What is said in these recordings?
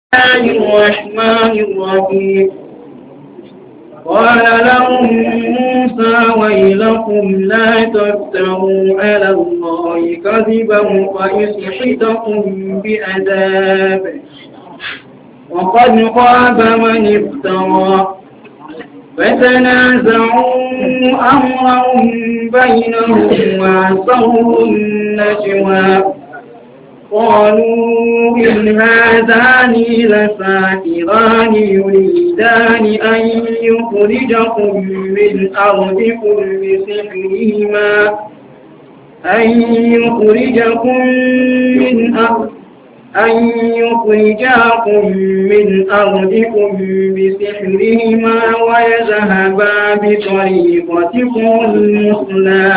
الله الرحمن الرحيم. قال لهم موسى ويلكم لا تفتروا على الله كذبا فيسحتكم بعذاب وقد خاب من افترى. فتنازعوا أمرهم بينهم وأسروا النجوى قالوا إن هذان لساحران يريدان أن يخرجكم من أرضكم بسحرهما ويذهبا بطريقتكم المثلى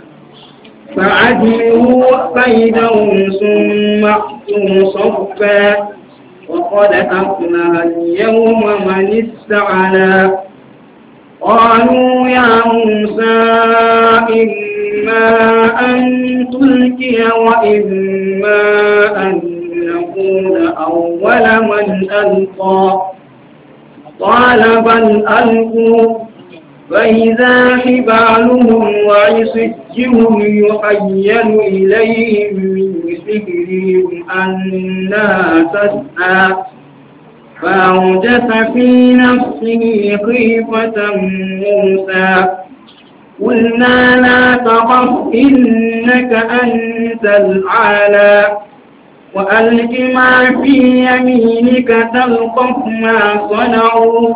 فعجلوا كيدهم ثم أتوا صفا وقد أفلح اليوم من استعلى. قالوا يا موسى إما أن تلقي وإما أن نكون أول من ألقى قال بل ألقوا فإذا حبالهم وعصيهم يخيل إليهم من سحرهم أنها تسعى فأوجس في نفسه خيفة موسى. قلنا لا تخف إنك أنت الأعلى وألق ما في يمينك تلقف ما صنعوا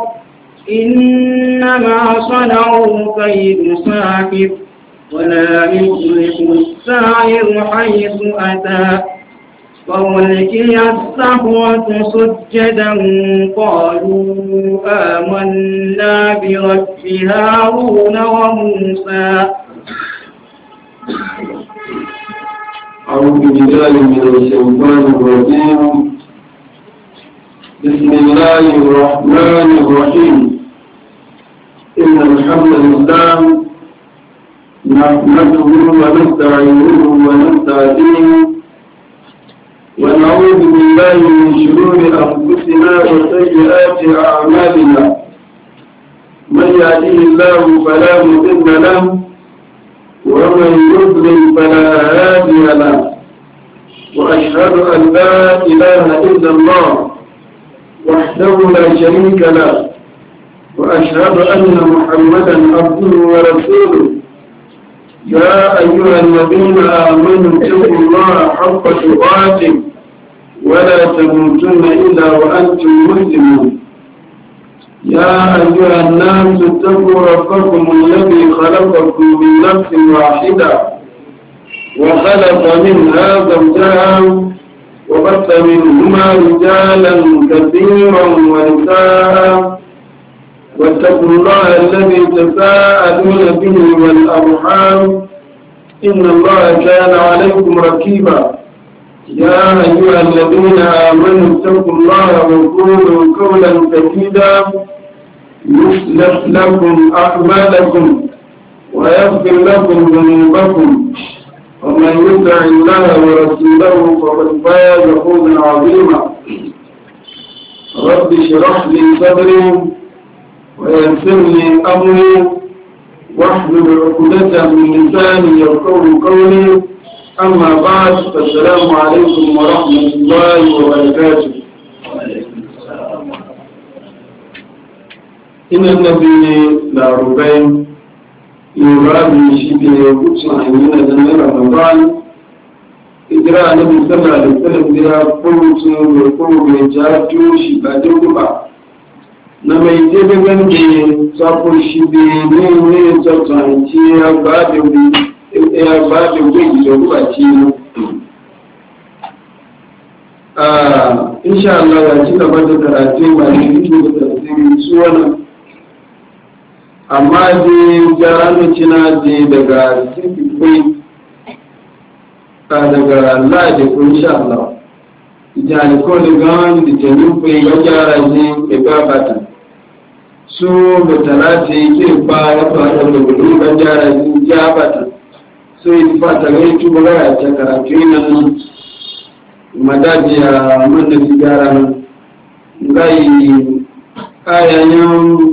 إنما صنعوا كيد ساحر ولا يفلح الساحر حيث أتى. فألقي السحرة سجدا قالوا آمنا برب هارون وموسى. أعوذ بالله من الشيطان الرجيم. بسم الله الرحمن الرحيم. إن الحمد لله نحمده ونستعينه ونستهديه ونعوذ بالله من شرور أنفسنا وسيئات أعمالنا. من يهده الله فلا مضل له ومن يضلل فلا هادي له وأشهد أن لا إله إلا الله وحده لا شريك له وأشهد أن محمدا عبده ورسوله. يا أيها الذين آمنوا اتقوا الله حق تقاته ولا تموتن إلا وأنتم مسلمون. يا أيها الناس اتقوا ربكم الذي خلقكم من نفس واحدة وخلق منها زوجها وبث منهما رجالا كثيرا ونساء واتقوا الله الذي تساءلون به والأرحام إن الله كان عليكم رقيبا. يا أيها الذين آمنوا اتقوا الله وقولوا قولا سديدا يصلح لكم أعمالكم ويغفر لكم ذنوبكم ومن يطع الله ورسوله فقد فاز فوزا عظيما. رب اشرح لي صدري ويسر لي أمري واحلل عقدة من لساني يفقهوا قولي. أما بعد فالسلام عليكم ورحمة الله وبركاته. إن النبي لا ربين يرابي شبه يقصى عيننا ذنب رمضان إجراء النبي صلى الله عليه وسلم بها قلت وقلت وجاتو شبه na mai jebe gande sako shi be ne tsatsanci ya ba da wuri da rubaci insha Allah ya ci gaba da karatu ba ne da tafsiri su wannan amma dai jaranu cina je daga sifikai daga Allah da ku insha Allah ijani ko da gan da jinin kai ya jara je ke gabata su mutalati ke ba ya fara da gudu ban jara ya bata so yi fata ga yi tuba ga ta karatu nan madaji ya mun da sigara nan gai ayayen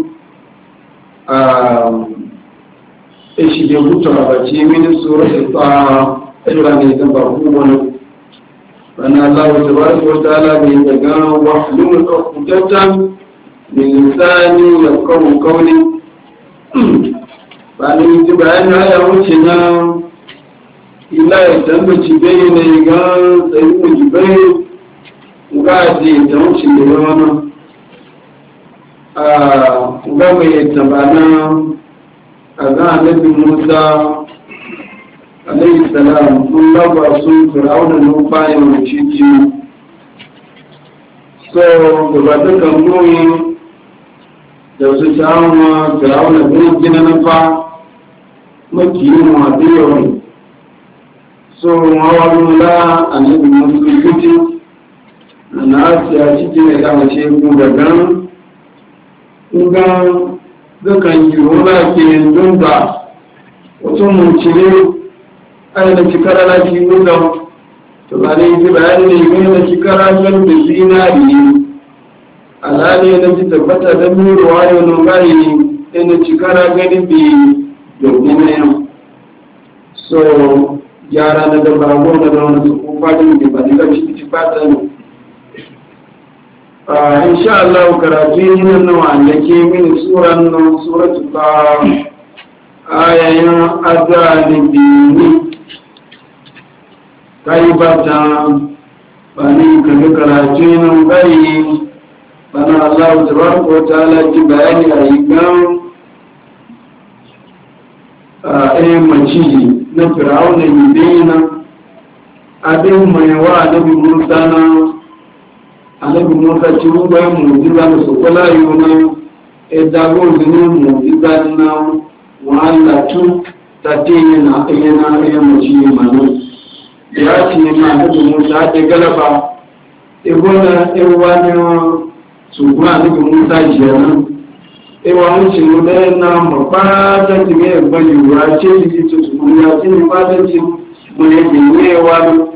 ishi da hutu a bace mini tsoron ta ɗaya ne ta ba wani bana Allah wa tabaraka wa ta'ala bai daga wa hulun ɗaukutatan min lisani ya kawo kauli ba ni ji bayan ya wuce na ila ya tambaci bai ne ga tsayi mu jibai ga ji ta wuce da yawa ga mai tabana a ga annabi Musa alayhi salam mun laba sun fir'auna no bayan wuce so gaba da kan da su samu fir'auna bin gina na fa makiyin wa da yawan so mawalun la annabi Musa kuti na asiya cikin da kama ce ku da gan zakan yi rola ke don da wasu muncire aina cikara na ki nuna to ba ne yi bayani ne yi na cikara don da zinari alhali na ji tabbata don mirowa yau na bayi yana cikara gani bi domin na yau so yara na da bago na da wani su kofa da ba ne ga ci fata ne insha Allah karatu yin nawa da ke mini suran nan suratu ta ayayen azalibini kai bata bani kaga karatu yin bai bana Allah tabaraka wa ta'ala ji bayani a yigan maciji na fir'auna yidina abin mai wa nabi Musa na annabi Musa ci ruwa mu'jiza da su kula yuna dago zini mu'jiza na wala tu tatina yana mace manu ya ci ma annabi Musa da galaba ibona irwani su kuma annabi Musa jiyana ewa ci ruwa na mabba da time bayuwa ce ji su ya ci ba da ci mun yi wa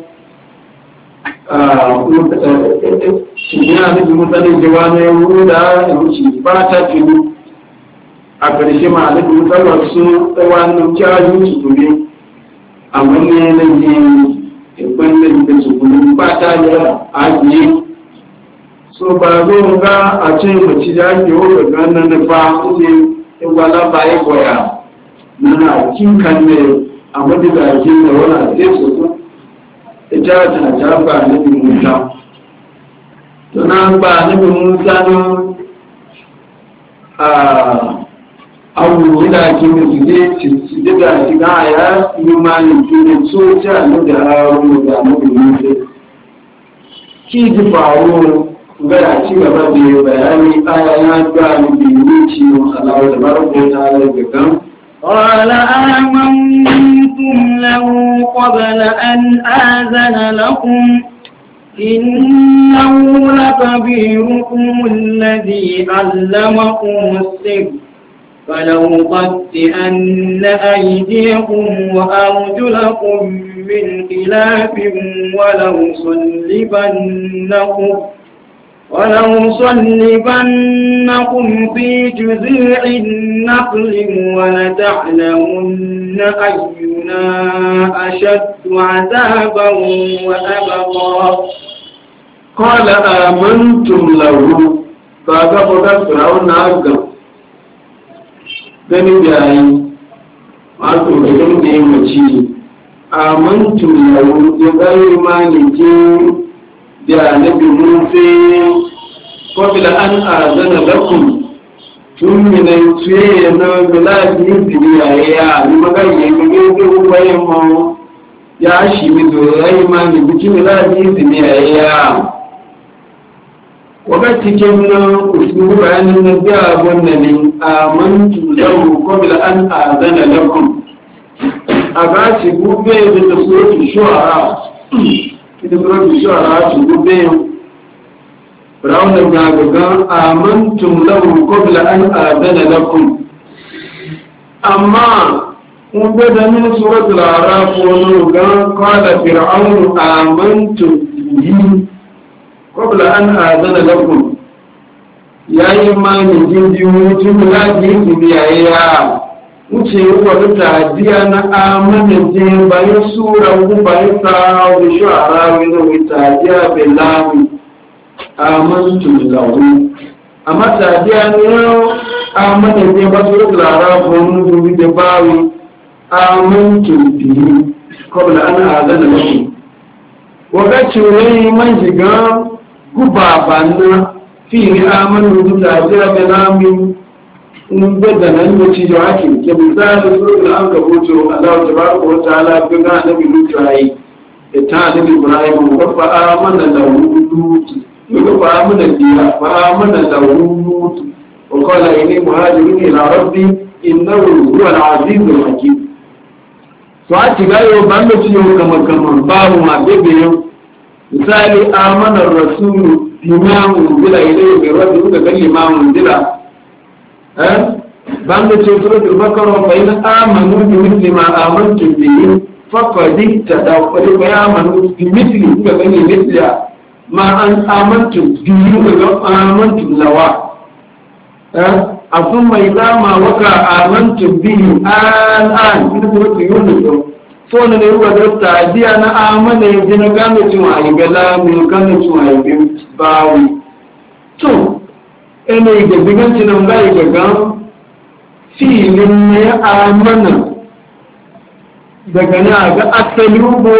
yana da mutane jawane wuda da wuce ba ta tuni a ƙarshe ma da mutane su tsawanin kyajin su tuni a wani yanayi ikon da su kuni ba ta da ajiye so ba zo ga a ce mace da ake wuka ganin na fa ne igwala ba ya goya na kinkan ne a madida ake da wani zai su ita ta ba na bi Musa to na ba na bi Musa no abu da ke su da shiga ya yi mani ne so ta ne da haru da na bi Musa ki ji faru ga ci gaba da bayani aya ya ga ni bi ci Allah da barko ta da gan قال آمنتم له قبل أن آذن لكم إنه لكبيركم الذي علمكم السر فلأقطعن أيديكم وأرجلكم من خلاف ولأصلبنكم في جذوع النخل ولتعلمن أينا أشد عذابا وأبقى قال آمنتم له فأقفت فرعون أبقى gani jayi wato da gani da yin mace amantum lahu ya bayi maliki da nabi Musa ko bila an azana lakum tun min tuye na biladi duniya ya ni magaye ne ko waye mu ya shi mi do yayi ma ni biki biladi duniya ya wakati kenan usulu bayanin na da wannan ne amantu lahu ko bila an azana lakum agaci gube da suratul shu'ara ita suratul shu'ara su gube Firawun na gaga amantum lahu qabla an adana lakum amma mun ga da min suratul araf wannan ga qala fir'aun amantum bihi qabla an adana lakum yayi ma ne jinji mutum la ji biyayya wuce wata tadiya na amana je bayan sura ku bayan sa da shu'ara ne da tadiya billahi amantu lahu amma tadiya ne amana je ba su da arabu mun da bawi amantu bihi qabla an azana lahu wakati ne man shiga guba banna fi amanu tadiya billahi in da nan da ci da ake ke misali sunan an ga hoto Allah tabaraka wa ta'ala ga annabi Lutai da ta annabi Ibrahim wa fa amana lahu wa fa amana biha fa amana lahu wa qala inni muhajirun ila rabbi innahu huwa al-aziz al-hakim to a ci gayo banda ci yau kamar babu ma bebe yau misali amana rasulu bima unzila ilayhi min rabbi ga kalima unzila banda ce suratul bakara fa in amanu bi mithli ma amantum bihi faqad ihtadaw wa in amanu bi mithli ga gani mithla ma an amantum bihi ga amantum lawa afumma idza ma waka amantum bihi an in suratul yunus so ne ruwa da tadiya na amana yanzu na gane cewa ai gala mun gane cewa ai bawi to ene ga biganci nan ga ga filin ne amana daga na ga asali ubo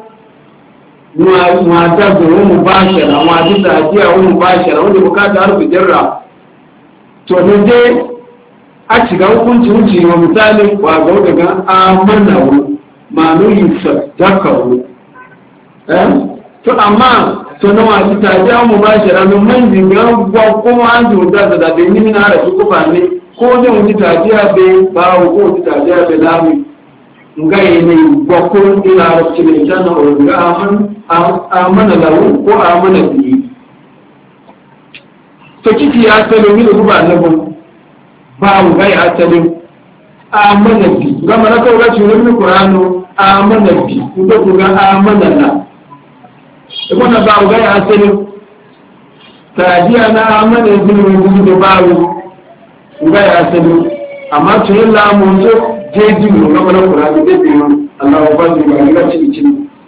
ma ta zuwa mubashara ma ta tafiya wa mubashara wanda bukata harfi jarra to ne dai a shiga hukunci wuce wa misali wa ga daga amana wu ma nuyi sadaka wu to amma to na wasu tafiya mu ba shi ranar man jiga gwa kuma an ji wuta da dabe ni na da su kufa ne ko ne wuce tafiya bai bawo ko wuce tafiya bai lami nga yi ne gwa ko ina da ci ne ta na ga amana lawo ko amana biyi to kiki ya tsalo mi da kuba na gon ba mu ga ya tsalo amana bi gama na kawo ga ci ne Qur'ano amana bi ko ga amana na ibuna ba ga ya sani tajiya na amana bin da bawo ga ya sani amma to yalla mun so jeji mu ga wannan Qur'ani da biyo Allah ba ji ba ga ci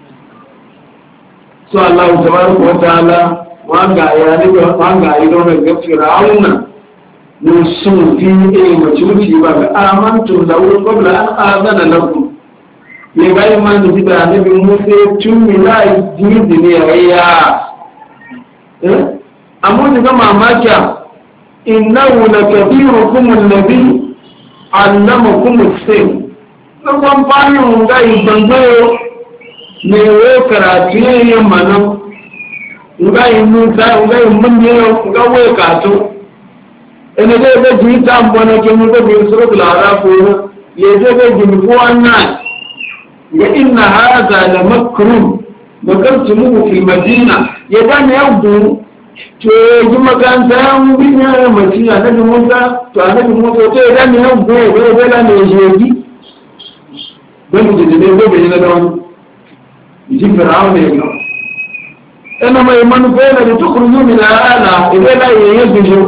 so Allah tabaraka wa ta'ala wa ga ya ne wa ga yi don ga Fir'auna mun sun fi mutunci ba ga amantu da wa qabla an azana lakum ya gaya ma da jida annabi Musa tun mila jini ne ya amma daga mamaki innahu lakabirukum alladhi allamakum as-sin nan bayan ga ibango ne wo karatu ne mana ga Musa ga mun ne ga wo kato ene da ji ta mbona ke mun ga bi suratul araf ya je ga ji ko annan وإن هذا لمكر مكرتموه في المدينة يدان يبدو تيجي مكان تام بنا مدينة نبي موسى فنبي موسى يدان يبدو ولا نيجي بل جدنا بيننا دون يجي فرعون يقول إنما يمن فينا لتخرجوا من الآلة إذا لا يجوز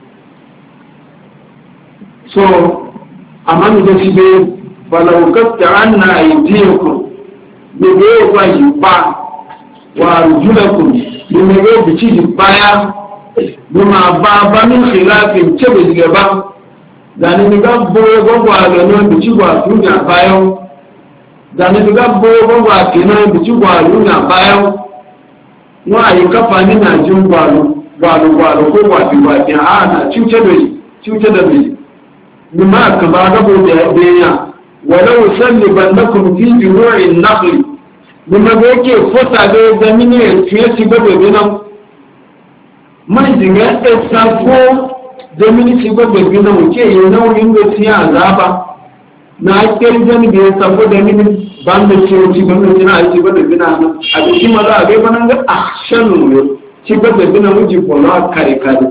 so amma mu da shi falau katta'anna aydiyakum bebe wa yiba wa arjulakum bebe bici baya bima ba min khilafin ce bi gaba dan ni ga boye gogwa ga no bici gwa tunya bayan dan ni ga boye gogwa kenan bici gwa tunya bayan no ayi kafa ni na jin gwalo ko gwa bi ba tin ana cuce da bi bima ka ba ga boye da ولو سلبنكم في جذوع النخل بما yake fota da zamini fiye ci gaba binan mai diga esafo zamini ci gaba binan ke yi nauyin da tiya azaba na kirjan da ya safo da mini ban da ciwo ci gaba binan ci gaba binan a cikin maza a bai banan ga action ne ci gaba binan wuji kola kare kare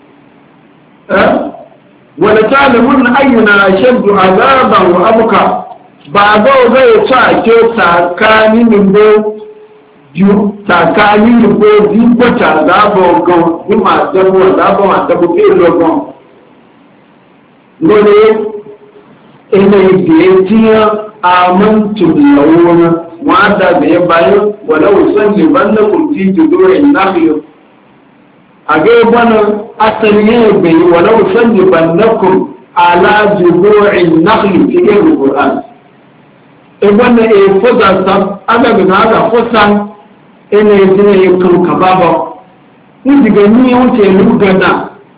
wala ta'lamun ayyuna ashaddu azaban wa abqa ba ga zai ta ke tsakanin nimbo ju tsakanin ko jibbata zaba gan ni ma dabo zaba ma dabo ke logon lole ene de tiya amantu lawuna wanda da ya bayan walau salli bannakum fi judurin nakhil age bana asaliye bai walau salli bannakum ala judurin nakhil fi alquran e bana e foza sab aga ga fosa ene dine yakun kababa ni diga ni wuce lugana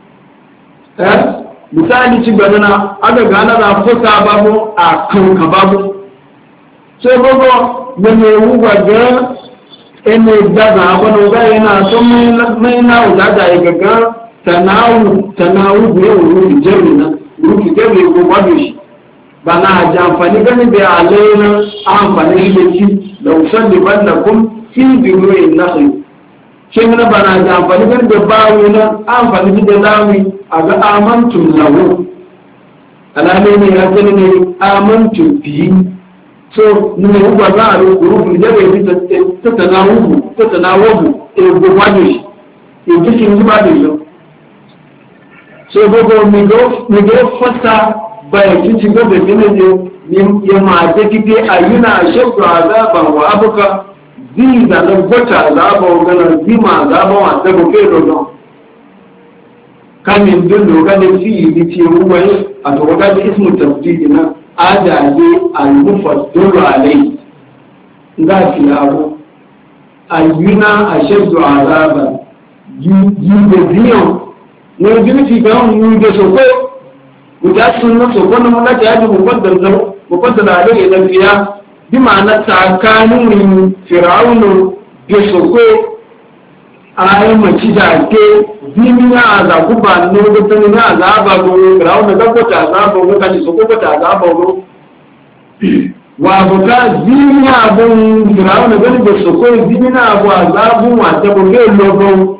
misali ci ganana aga gana da fosa babu a kan kababu sai gogo mene wuga ga ene daga wani ga yana son mai na wuga da ya ga tanawu da yau rufi jami ko gwado shi ba na ji amfani gani da alaina amfani da ci da usan da ban da kun fi biyoyin nahi shi mana ba na ji amfani gani da bawu na amfani da lami a ga amantun lahu alalai ne ya gani ne amantun biyi so nínú ìwúgbà láàrin òkúrúkú ìjẹ́bẹ̀ ìbí tẹ̀tẹ̀náwọ́bù ègbò wájú ìjíkí ní bá lè lọ so gbogbo mìgbó fọ́ta báyìí títí gbogbo ìpínlẹ̀ ya máa jẹ́ kíké àyínà àṣẹ́kù àzábà wà ábúká bí ìdàlẹ̀ gbọ́ta àzábà ọ̀gánà bí máa àzábà wà tẹ́gbò kéèrò náà kamin dole gane fi yi ce ruwaye a tawaga da ismu tafsiri na ajaje al-mufaddal alai ga fi abu ayyuna ashaddu azaba yi da biyan ne jinsi ga mu da soko guda sunna soko na mulaka ya ji mufaddal alai da fiya bi ma'ana tsakanin fir'aunu da soko ayi mace da ke zini ya azabu ba ne da tani na azaba go rawo da ko ta azaba go kaji so ko ta azaba go wa buka zini ya bun rawo da gani da so ko zini na abu azabu wa ta go ke logo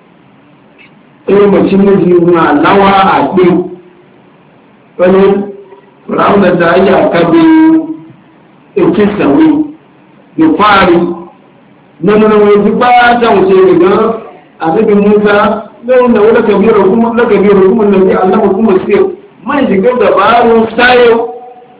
mace ne ji na lawa a ke wani rawo da ya kabe ke sawi da fari nan wani ba ta wuce ga annabi Musa don da wala kabiru kuma da ne Allah kuma sai mai shiga dabaru sayo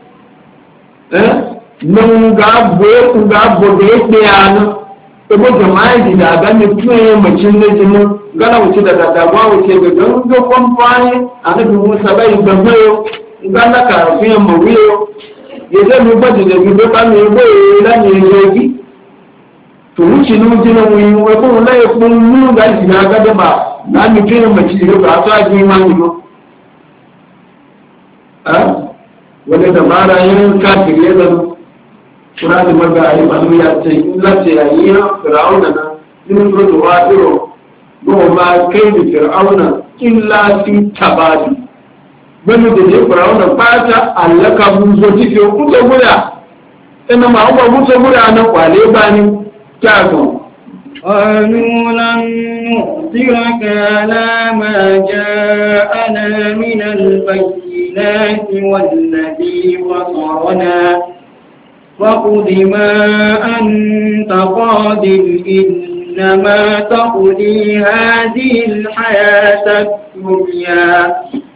nan ga bo da yake yana ko jama'a da ga ne tuye macin ne jin gana wuce da dawa wuce ga don ga kwamfani annabi Musa bai da bayo gana ka fiye mawiyo yaje mu baje da bi ba ne boye da ne yogi to wuce nun jina wuyi wai ko la ya kun nu ga jina ga da ba na mi kire mace da ba ta ji ma ni wanda da mara yin ka tire da kura da maga ai ba ya ce in la ce ayi fir'auna na in ko to wa diro go ma kai da fir'auna illa fi tabadi bani da fir'auna fata allaka mun zo tife ku to guda ina ma ba mu to guda na kwale ba ni قالوا لن نؤثرك على ما جاءنا من البينات والذي فطرنا فقد ما أنت قاد إنما تقضي هذه الحياة الدنيا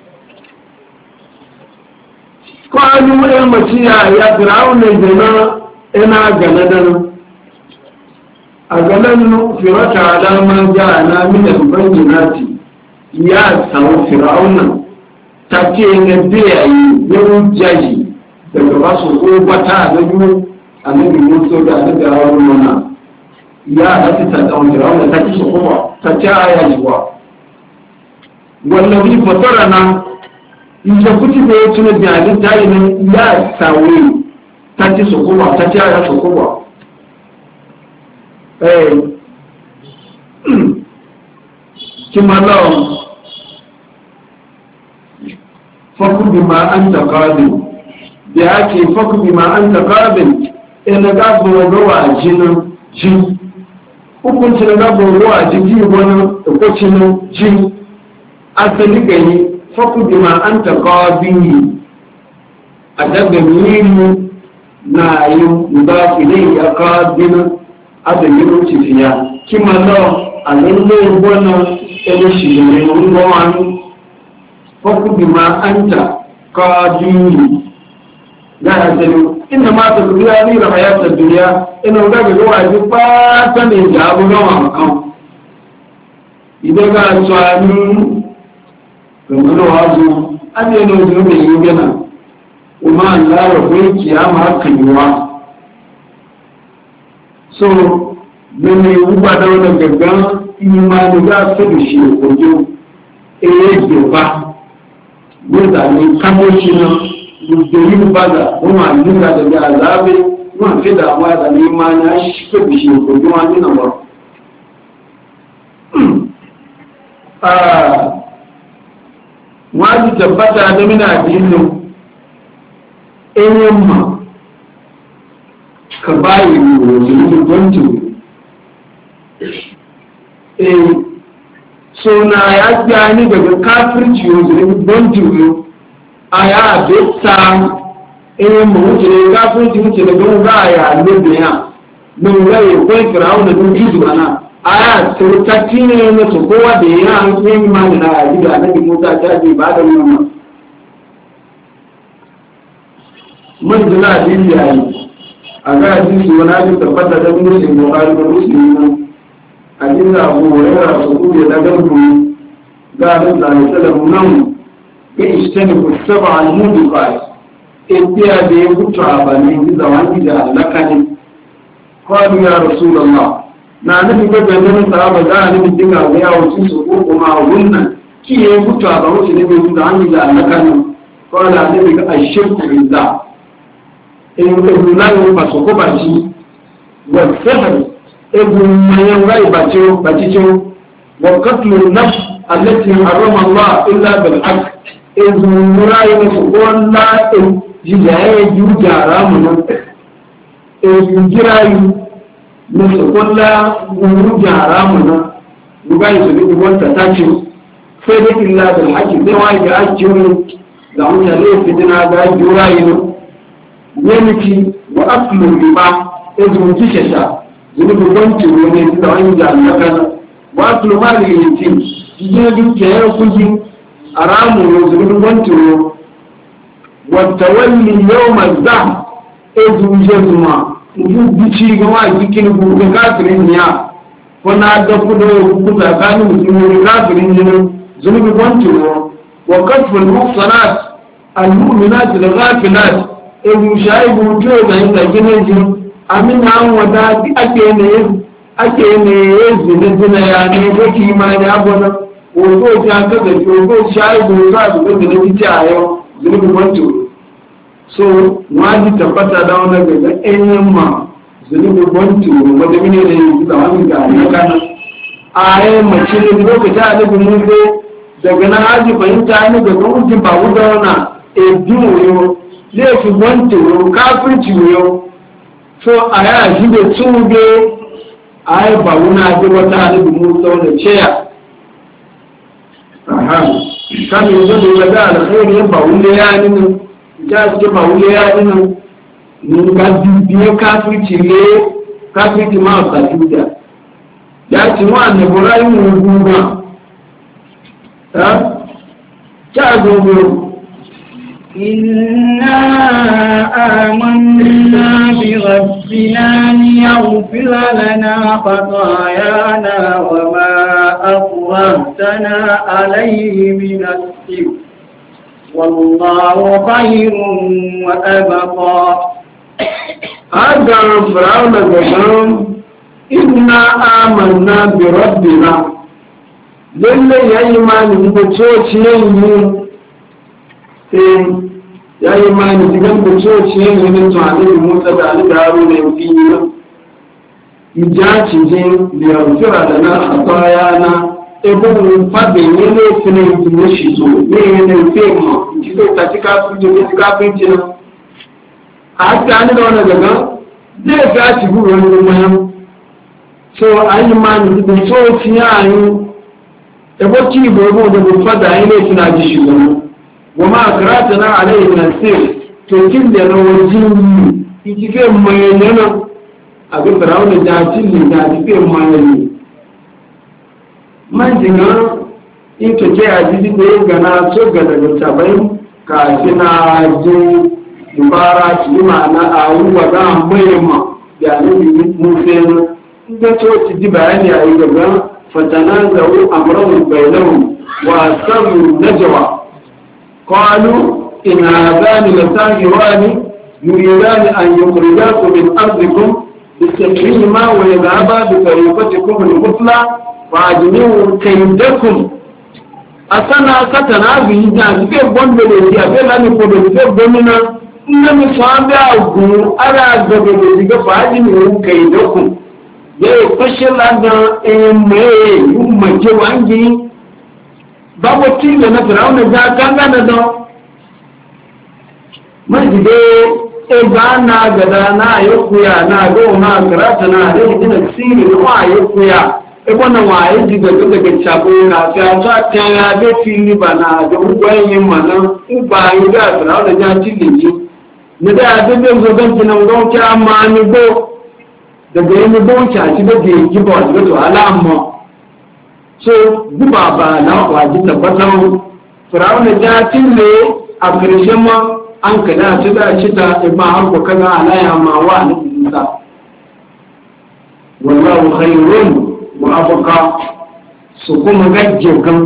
قالوا يا مسيح يا فرعون الجنة إنا جندنا أجلن فرت على ما جاءنا من البينات يا سو فرعون تكين بيعي يرجعي daga ba su ko bata da biyu annabi Musa da annabi Haruna ya hati ta da wanda ta ci su kuma ta ci aya jiwa wallahi fatarana in da kuti da ya tuna da alin tayi ne ya sawe ta ci su kuma ta ci aya su kuma kima lawan fakun bi ma an taƙadin da ya ce fakun bi ma an taƙadin ina gabo rawa jinin jin hukunci na gabo rawa jiki wani hukuncin jin asali gani fakun bi ma an taƙadin a daga miri na yi mudafi ne ya ƙadin adami ruci fiya kima lawa a lalle gwana ɗaya shi ne mun gawani fakudi ma anta qadiri la yazalu inna ma tadriya li hayat ad-dunya inna ga ga ji ba ta ne da abu gawa kan idan ga tsani kamar wazo ade no zo ne yi gana kuma Allah ya koyi kiyama kan yiwa so mene uba da wannan gaggan imani ga su da shi kojo gaba wanda ne kamo shi na muddin bada kuma dinga da azabe kuma fi da amma da imani ya shi ko shi kojo wani nan ba wani tabbata da mina dinin yamma ka bayi wajen gwantin so na ya gani daga kafirci wajen gwantin a ya dokta yamma wuce ne kafirci wuce da gan za a yi halin ya don rai kwai firawun da duk judu ana a ya turtatti ne na kowa da ya yi mani na yaji da annabi musa ta ce ba da yamma mun zina a yayi a ga hadisi wani hadisi tabbata da muslim bukhari da muslim hadisi abu hurairah su ku da garbu ga da sallallahu nan ke istani ku saba al mudiqat ibiya da ya mutu a bani da wani da alaka ne qalu ya rasulullah na nabi ga ganin sahaba da nabi dinga ga yawo su ko kuma wannan ki ya mutu a bani ne da wani da alaka ne qala nabi ga ashirku billah in ka ba so ko ba ci wa sahar ibn mayan rai ba ci wa qatlu nafs allati harrama Allah illa bil haqq ibn rai ne ko la in jiyaye jujara mun in jirayu ne ko la jujara mun dubai su bi wanda ta ci sai da illa bil haqq sai wai ga ajiyun da mutane fitina ga jurayu yanki wa aklu riba ezu kishasha zunubu banki wani da wani da annaka wa aklu mali yatim jiya duke ya kuji aramu ne zunubu banki wa tawalli yawm az-zam ezu jazma ubu bici ga wa jikin gugu kafirin ya wana da kudo ku tsakanin musulmi kafirin ne zunubu banki wa qatful muhsanat al-mu'minat al-ghafilat ewu shaibu to da inda gine ji amina an wada ake ne zina ya ne ko kimani abona ko ta ka da ko shaibu ta da da ji a yau zunubi wanto so wani tabbata da wannan ga ɗayan ma zunubi wanto wanda mine ne yi da wani ga ne kana ayi mace ne lokacin da mun daga na haji fahimta ne daga mutum ba wuda wana biyu laifi wanta yau kafirci yau so a yaya shi da tsoge a yi ba wuna ji wata halittu musa wanda ceya kamin zai da ga alkhairi ya ba wunde ya ninu ja ce ba wunde ya ninu mun ga bibiye kafirci ma a satuda ya ci wa ne burayi mu guga ta zo إنا آمنا بربنا ليغفر لنا خطايانا وما أكرهتنا عليه من السحر والله خير وأبقى هذا فرعون قال إنا آمنا بربنا للي يأيمان بتوتي ya yi mani cikin da coci yin yin tunanin da motsa da alƙaru da yanki yi ja cijin da yankira da na a baya na ebon fadin yi ne sinin yi shi so ne yi ne fe ma ji zai ta ci kafin jini ci kafin jina a haka hannu da wani daga zai ga ci guru wani mayan so an yi mani da coci ya yi ebo ki bobo da bu fada yi ne suna ji shi guru وما أكرهتنا عليه من السر تكين لنا وجيني يجيكي ميننا a ga firawun da jin da tafiye malami man jiga in to ke a jiji da ya gana so ga daga sabai ka kina jin dubara ci ma'ana a wuwa za a mayyama da alibi musayin da to ci bayani a yi gaba fatana zaru amrahum bainahum wa sabu najwa qalu in hadani lasahirani yuridani an yukhrijakum min ardikum bisafrihima wa yadhhaba bi tariqatikum al-mutla fa ajmi'u kaydakum asana satana bi da ke bondo le ya be la ni ko do ke bomina ndami sabe agu ara gobe de diga fa ajmi'u kaydakum yau fashe ladan eme umarke wangi babu tilo na firawuna ja kanga don majide eba na gada na ayokuya na goma karata na rai dina siri na ayokuya ebo na waye diga daga chabo na ta ya be fili bana da ugwayen mana uba yi ga firawuna ja tiliji ne da da zo ban tinan gon ki amma ni go daga yi mubonci a ci daga yi giba wasu gato alamu so guba ba na waji tabbatar firawuna ja tille a ƙarshen ma an kada ci da ci ta ima har ku kaga alaya ma wa na isa wallahu khairun wa abqa su kuma gajje kan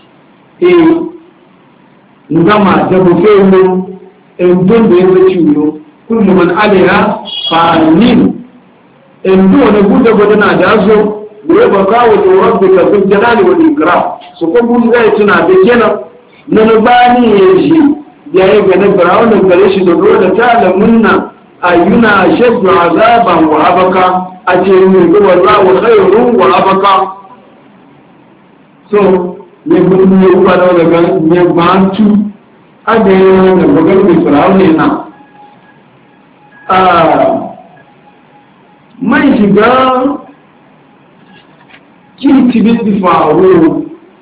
ngama da bufe mu en don da yake ciwo kullu man alaiha fa'alin in wani buɗe gudu na da zo da ba kawo da rabbi ka bin jalali wa ikram su ko buɗe zai tuna da kenan na nubani ya ji ya yi ga na firawun da gare shi da ruwa da talamunna ayyuna shaddu azaban wa abaka a ce mai ga wallahu khairun wa abaka so ne gudu ne kuwa da daga ne bantu adayin da bugar da firawun ne na man shiga kirkibin di faru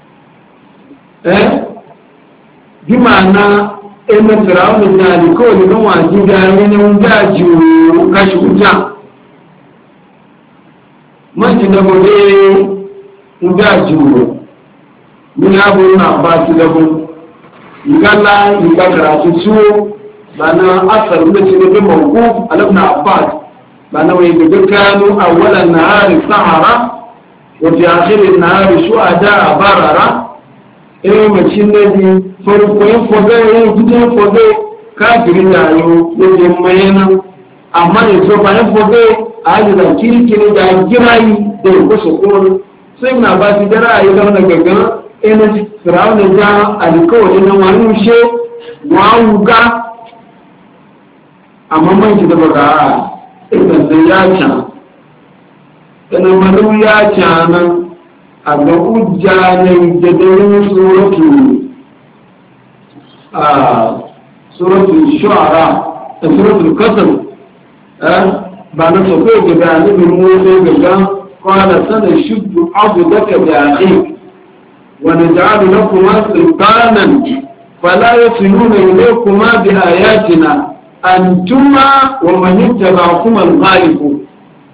bi ma'ana ina firawun da ne kawai da wajen gari na wanda jiwo kashi wuta man shiga gobe wanda jiwo min abu na ba su gabo igala karatu ciwo ba na asar da ce da bin mawukuf alabna abbas بأنه يقول كانوا أول النهار سحرة وفي آخر النهار شهداء بررة إيه ماشين الذي فرقين فضاء يجدين فضاء كافر دايو يجي مينا أما يسوف يفضاء هذا كيري كيري دا جراي ده كسكون سيدنا باسي درا يدنا نجعنا إن فرعون جاء الكون إن وانوشة وعوجا أما ما يجدوا da ya can ɗana manu ya canan a ga ujjanen jadarin suratul shu'ara da suratul kasar ba na sauƙo ga dalibin motsa gaga kwana sana shuddu abu daga da ake wani ja'adu na kuma sultanan fala ya fi nuna ile kuma bi ayatina antuma wa man ittaba'akum al-ghalibun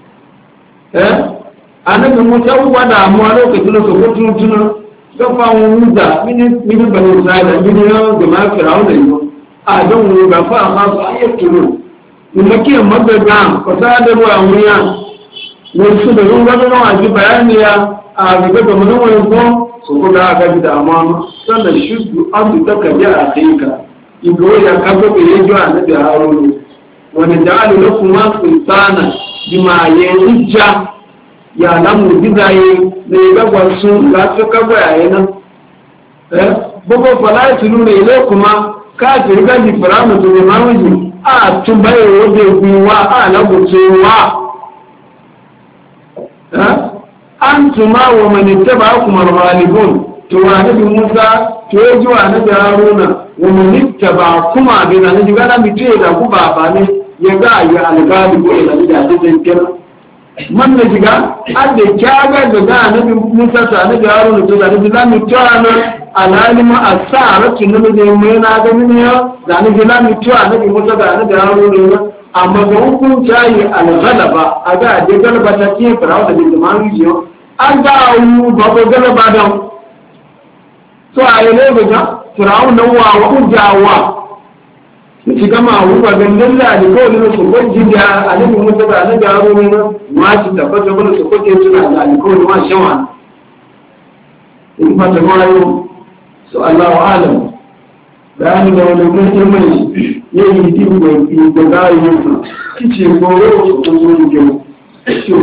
annabi Musa wada mu a lokacin da su tuna ga fa Musa mini bani Isra'ila mini da ma Fir'auna ne a don mu ga fa ma su ayyukan mu ke magaga ko ta da ruwa muriya ne su da ruwa da wa ji bayani ya a ga da mun wani ko su ko da ga da amma sannan shudu an da ka ya akhika igo ya kago be yejo anabi harunu wani ja'alu lakum sultana bima yajja ya lamu bidaye ne ga gwansu ga su kago yayin bogo fala tunu ne ile kuma ka jirga di faramu to ne mawuji a tumbaye wode biwa a na gutsuwa antuma wa man ittaba'akum al-ghalibun to anabi Musa to yaji anabi Haruna wa man ittaba'akum bi na ji gana mi ce da ku baba ne ya ga ya al-ghalib ko da da din kenan man ne jiga adde kyaga da anabi Musa ta anabi Haruna to da ji zamu tana alalima asara kin ne mai na ga min ya da anabi lamu to anabi Musa da anabi Haruna amma ga hukunci yi alghalaba a ga da galaba ta ke farawa da jama'an rijiyo an ga wu ba ko galaba da so a yi ne ga farawa nan wa hujjawa shi gama wu ba ga lalla da kawai ne su ban jiya annabi Musa da annabi Haruna ma shi tabbata ba su koke suna da alƙawari ma shawa in ba ta mayo so Allahu alam bayani da wani mutum mai yayi din da ga yi kici goro su kuma ke shi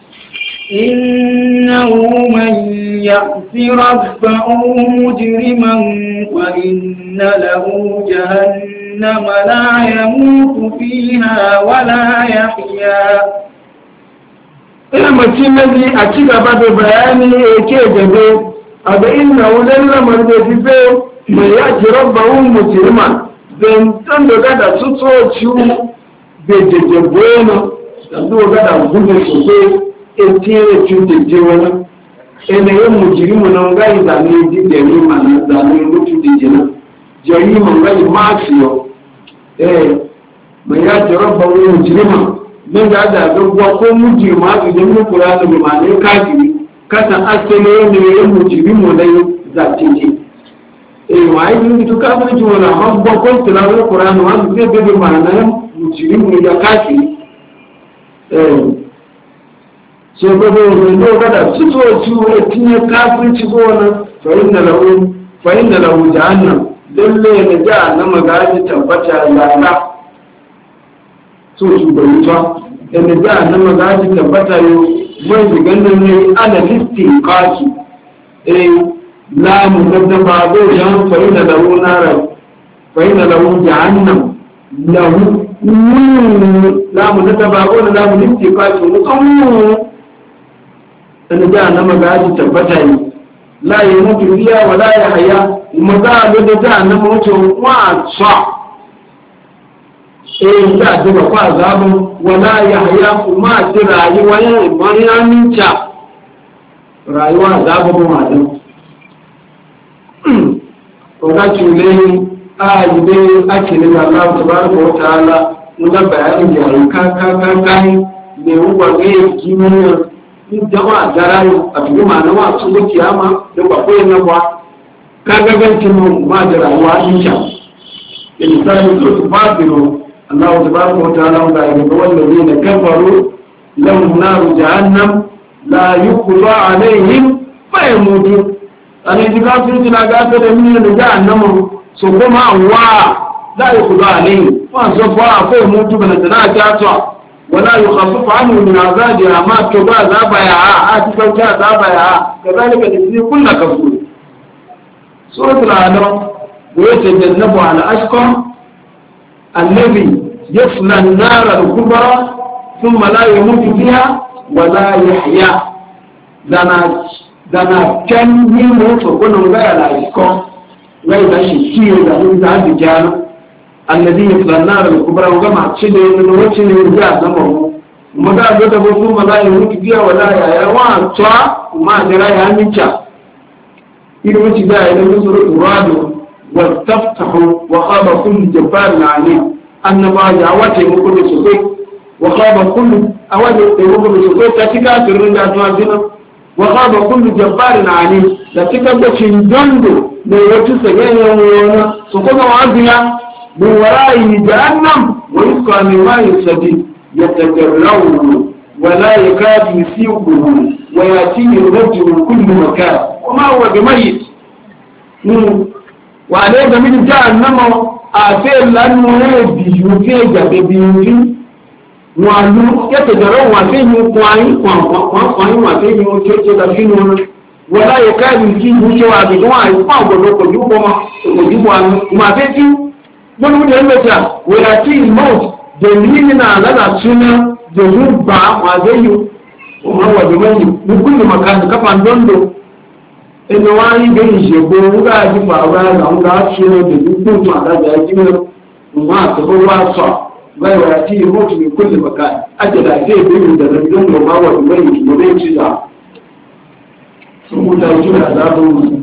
إنه من يأت ربه مجرما وإن له جهنم لا يموت فيها ولا يحيا ilmacin nabi a ci gaba da bayani yake gabe a ga inna wulan lamar da fife mai ya ci rabbahun mujirma don tan da gada su tsoci da jajjabo na da zuwa gada gudu sosai etire cuteje wani yanayin mujirimu na ngai zane ji jarima na zane mutu da jina jarima ngai mafiyo mai ya jarabba wani mujirima don ga da gagwa ko mujirima su jan muku ya zama ma ne kafiri kasan asali yanayin mujirimu na yi zateje ma yi yin tu kafirci wani amma gwakon tilawar kuranu wani zai bebe ma na mujirimu ya kafiri so gbogbo ìrìnlẹ̀ ọ̀gádà títò tí ó tíye káfíríkì gọ́ọ̀nà fahim da lahu jahannam lalle na jahannama gaji tabbata yana so shugabi ta yana jahannama gaji tabbata yau mai ziganin ne ana listin kaki la musadda ba zai yan fahim da lahu nara fahim da lahu jahannam lahu la musadda ba zai la mu listin kaki musamman dan jahannama gaji tabbata ne la yi mutu biya wa la ya haya kuma za a ga da jahannama wuce wa sa ya duba kwa zabun wa la ya haya kuma ji rayuwa ya wani aminta rayuwa zabun ma dan ko ga cule a yi dai ake ne Allah tabaraka wa ta'ala mun ga bayanin yayin ka ne uwa ga kimiyya jama'a garayo a tugu ma na wasu da kiyama da bakwai na kwa ka gagancin mu ma da rayuwa insha insani to fadiru Allah tabaraka wa ta'ala ga ga wallazina kafaru lahum naru jahannam la yuqda alaihim fa yamutu ani diga sun tuna ga ta da min da jahannam so kuma wa la yuqda alaihim wa so fa fa yamutu bana tana ta ولا يخفف عنه من عذابها ما تبا عذابها اتكوت عذابها كذلك نجزي كل كفور سورة العالم ويتجنب على أشقى الذي يصلى النار الكبرى ثم لا يموت فيها ولا يحيا دنا كان يموت وكنا غير الأشقى غير شيء إذا جانا الذي يصلى النار الكبرى وجمع تشيله من وجه الرجال نمره وما قد بوصول ما لا يموت فيها ولا يوان توا وما جرى يميتا إذا وجه ده إذا وصل الراد واستفتح وخاب كل جبار عليه أن ما جاوته مكل سوي وخاب كل أوجه مكل سوي تتكا ترنجا توازنا وخاب كل جبار عليه تتكا بشنجندو لوجه سجانا سكونا وعزنا من ورائه جهنم ويسقى من ماء شديد يتجرعه ولا يكاد يسيقه ويأتيه الرجل من كل مكان وما هو بميت وعليه من جهنم آثير لأنه يبي يوكيجا ببيوكي وعنه يتجرعه وفيه وفيه وفيه ولا يكاد يسيقه شوابه وفيه wani da yamata wayati maut dalili na lana suna da ba ma zai yi kuma wa da mai kullu makan kafan dondo ina wani gani je ko ga ji ba ga ga shi ne da dukkan ma da ji ne kuma ta ko wa sa ga wayati maut min kullu makan ajala sai bi da dondo ma wa da mai ne ci da sun da ji da zabu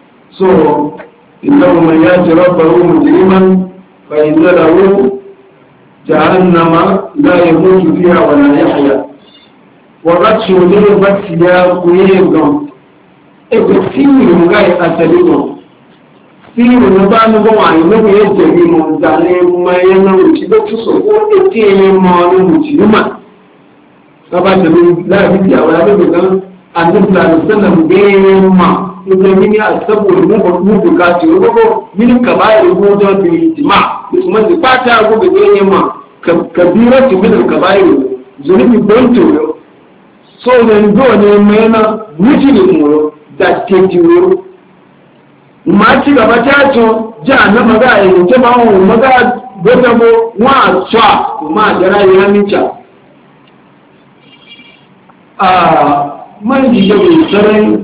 so إنه من يأتي ربه مجرما فإن له jahannama la yamutu fiha wa la yahya wa rasul batiya kuyegon e ko sinu ngai ataligo sinu no ba no wa no ko yejeri mo dale maye no ti do so ko e ti e mo no ti ma kaba da la bi ya wa da gan annabi sallallahu alaihi wasallam be ma idan min ya saboda mu bukati ko min kaba'ir ko da bi ijma kuma da fata ko be ne ma kabira tu min kaba'ir zunubi bonto so ne do ne mena mutini mu da teti wo ma ci gaba ta to jahannama ga yi ta ba mu maga gota mo wa tsa kuma da rayi aminta man ji da bai sarai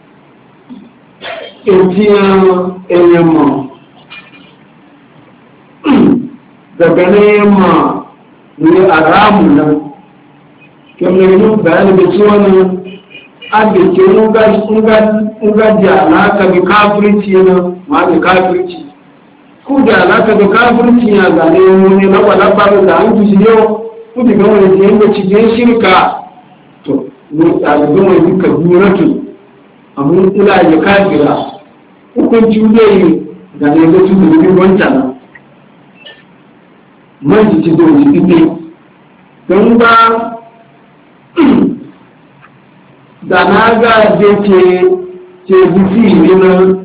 etiyan enyama daga nema ne a ramu nan kemgbe yin bayani da ci wani adake nga da alaka da kafirci na ma da kafirci ku da alaka da kafirci ya zane ne na wala ba da an ji yau ku da wani da yanda cikin shirka to ne a ga mai duka duratu amma ila ya kafira hukunci zai da ne da su da wancan man ji ci don ji ne don ba da na ga ke bisi ne na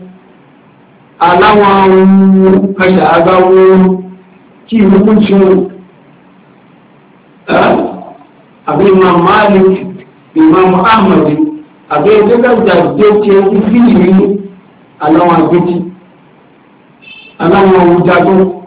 alawan kashe agawo ki hukuncin abin imam malik imam ahmad abin da ke bisi ne alawan giti alawan wujago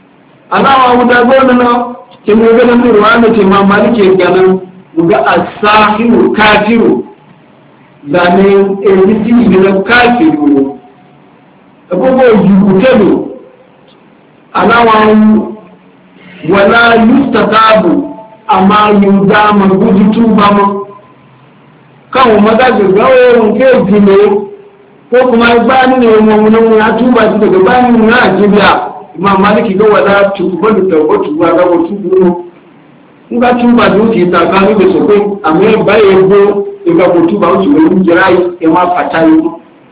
na ke mu ganin ruwa na ce ma malike ganin mu ga asahiru kafiru zane ebisi ne kafiru abubuwa yukutelu alawan wala yustatabu amma yuda magudu tuba ma kan maza gawo ke jine ko kuma bani ne mun ya tuba shi daga bani mun ya jibiya imam maliki ga wala tuba da tawbatu wa ga tubu in ga tuba duki ta kanu da sokoi amma baye go ga tuba wuce wurin jirai ya ma fatayi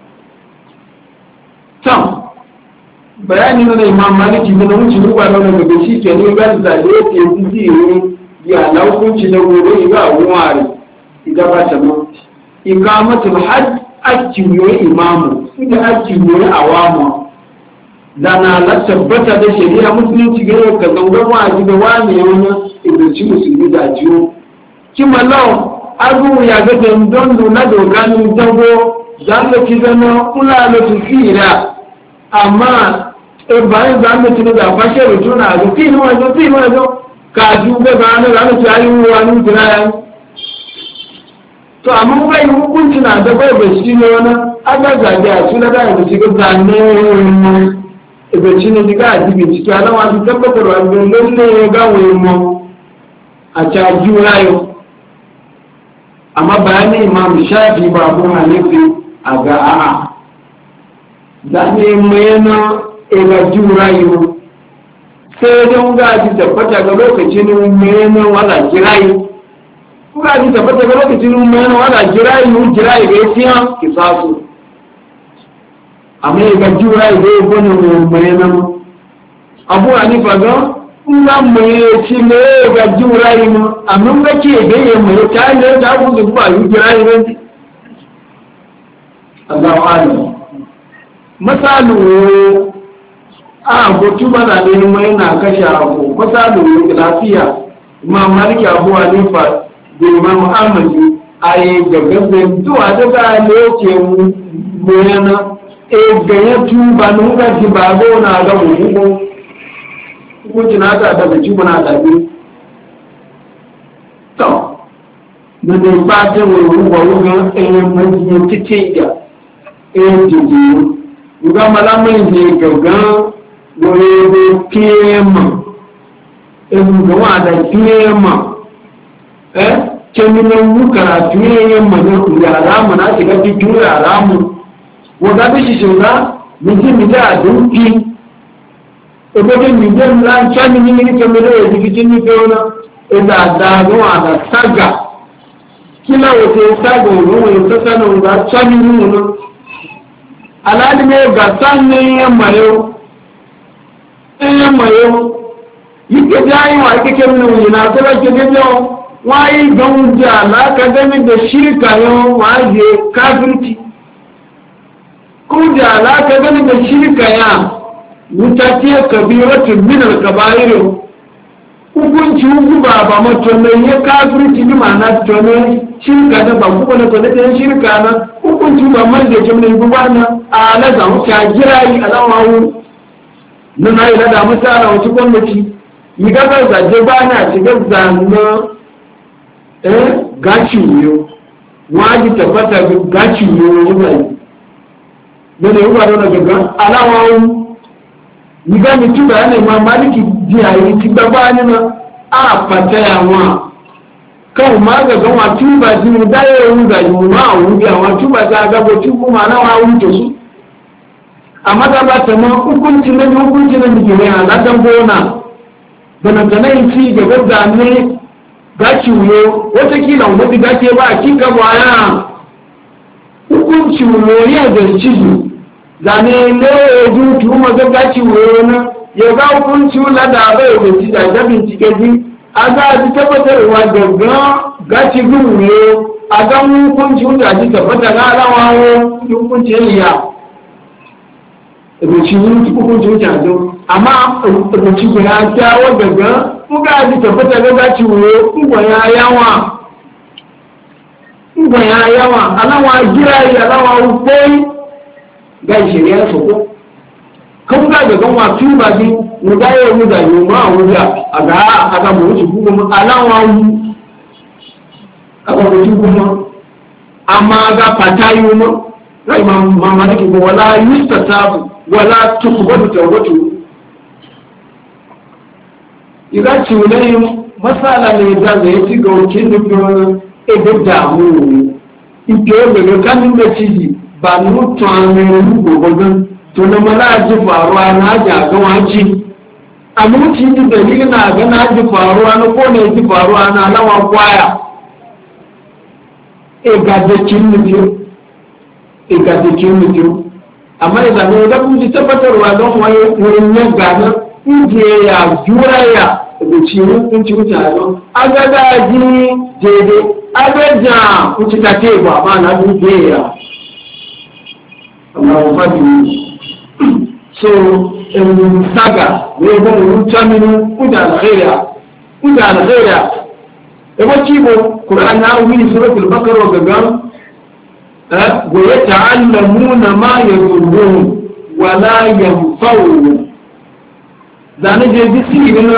tam bayani na imam maliki da wuce ruwa da daga shi ke ne ga da yake yi ne ya laukunci da gobe ga wari iga ba ta mu ikamatul hajj akiyoyi imamu inda akiyoyi awamu da na la tabbata da shari'a musulunci ga yau ka zangon waji da wani yawon idanci musulmi da jiyo kima lau abu ya ga dandon na doganin dago za mu ci zama kula da tufira amma bayan za mu ci da fashe rutuna a zuki ne wajen ka juba ga wani za mu ci ayi wani jirayen to amma bai hukunci na da bai bai shi ne wani agaga da su na da da shiga zane ibe shi ne diga a jibi ciki ana wasu tabbatar wa da lalle ya ga wani mu a caji rayo amma bayani imam shafi ba abu hanifi a ga a'a zane mai na ega ji rayo sai don gaji tabbata ga lokacin mai na wala kirayi kuka ji tabbata ga lokacin umarna wala jirayi ga yafiya kisasu amma ya ga jirayi ga ya gwani umarna abu a nifa ga nga mai ci ne ga jirayi mu amma ga ke ga ya mai ta ne ta ku da ba yi jirayi ne Allahu alim masalu a gotu bana ne mai na kashe abu masalu lafiya imam maliki abu hanifa da imam ahmadu a yi gaggabe zuwa daga ne yake goyana ganye tuba na muka ji ba zo na ga hukuku hukunci na ta daga tuba na tabi to da dai ba ta wani wuga ɗayan majiyar tike da ɗayan jijiyo wuga malamai ne gaggan wani da kiyema ɗin gawa da kiyema keminan mu karatu ne yin mana yara mu na shiga cikin yara mu wanda bi shi shiga miji a dunki obodo nìjẹ́ ńlá chani ní ní kẹmẹ́lẹ́ ìdíkìtì ní pé wọn ẹ̀dà àdáàdún àdà sága kí láwọn ṣe sága òun wọn sọ́sá náà ńlá chani ní wọn aládìmẹ́ ẹ̀gà sáni ẹ̀yẹ́ mayọ́ yíké jẹ́ àyíwá kékeré ní òyìnbó àtọ́lá kékeré wọ́n ayé gbọ́n jẹ́ àlákàdẹ́mí da ṣíríkà yọ wọ́n á yẹ káfíríkì kó jẹ́ àlákàdẹ́mí da ṣíríkà yà mutatiya kabiratu min al-kaba'ir hukunci ba ba mato ne ya kafirci bi ma'ana to ne shirka da ba kuma ne to ne shirka na hukunci ba man da jin ne ba na ala da mu ta girai alawawu nan ai da mutara wuce gwamnati yi ga ga je ba na shiga zanna gaci yo waji tabbata gaci yo ne ne ba da ga alawawu nígbà mi túbọ̀ ẹ̀ lè máa máàlìkì di àyè ti gbàgbá nínú àpàtẹ àwọn káwọn máa gàgán wọn túbọ̀ tí mo dáyé ohun gàjùmọ̀ máa òun bí àwọn túbọ̀ tí agbábọ̀ túbọ̀ máa náwọn àwọn tòṣù àmọ́tàbà tẹ̀mọ́ hukunci na nìjìnlẹ̀ àládọ́gbọ́nà bẹ̀nàtẹ̀nà ìtì gẹ̀gẹ́gbà ní gáàkìwò wọ́tẹ́kìlà wọ́n ti gáàkì bá kíkà bọ̀ ayá hukunci wò yẹ́ gẹ̀rẹ̀ zane ne ojú tí ó mọ̀ gẹ́gẹ́ tí wòó ná yọ̀gá òkun tí ó ládàá bẹ́ẹ̀ òkè tí dàjá bí ti gẹ́gí agá àti tẹ́pọ̀tẹ́ ìwà gẹ̀gán gáti gúrùwé agámú òkun tí ó dàjí tẹ̀pọ̀tẹ́ láwọn àwọn òkun tí ó yà èbòtí ní òkun tí ó jàdó àmá èbòtí gbẹ̀rẹ̀ àti àwọ̀ gẹ̀gán ó gá àti tẹ̀pọ̀tẹ́ gẹ́gá tí wòó ńgbọ̀nyà ayáwọn aláwọn agíráyì aláwọn òpóyí gai shari'a su ko kan ga daga wa tuba bi mu da yau mu da yau ma wuya aga aga mu wuce gugu mu alawa mu aga mu wuce gugu amma ga fatayu mu rai ma da ke wala yustatabu wala tuqbadu tawbatu idan ci ne masala ne da zai ci ga wucin da da mu ike daga kan da ci ba mutu amin gogogon to na mana ji faruwa na ji a gawa ci a mutu ji dalilin na ga na ji faruwa na ko ne ji faruwa na lawa kwaya igadakin mutu amma idan ne da kun ji tabbatarwa don wani ne gana kuje ya juraya da ciwo kun ci mutane aga da ji dede aga ja ku ci ta te ba ma na duje ya Allah fadi so saga ne ba mu taminu kuda alkhaira e ba cibo Qur'an na wini suratul baqara gaga wa yata'allamuna ma yadurruhum wa la yanfa'uhum zane je bisi na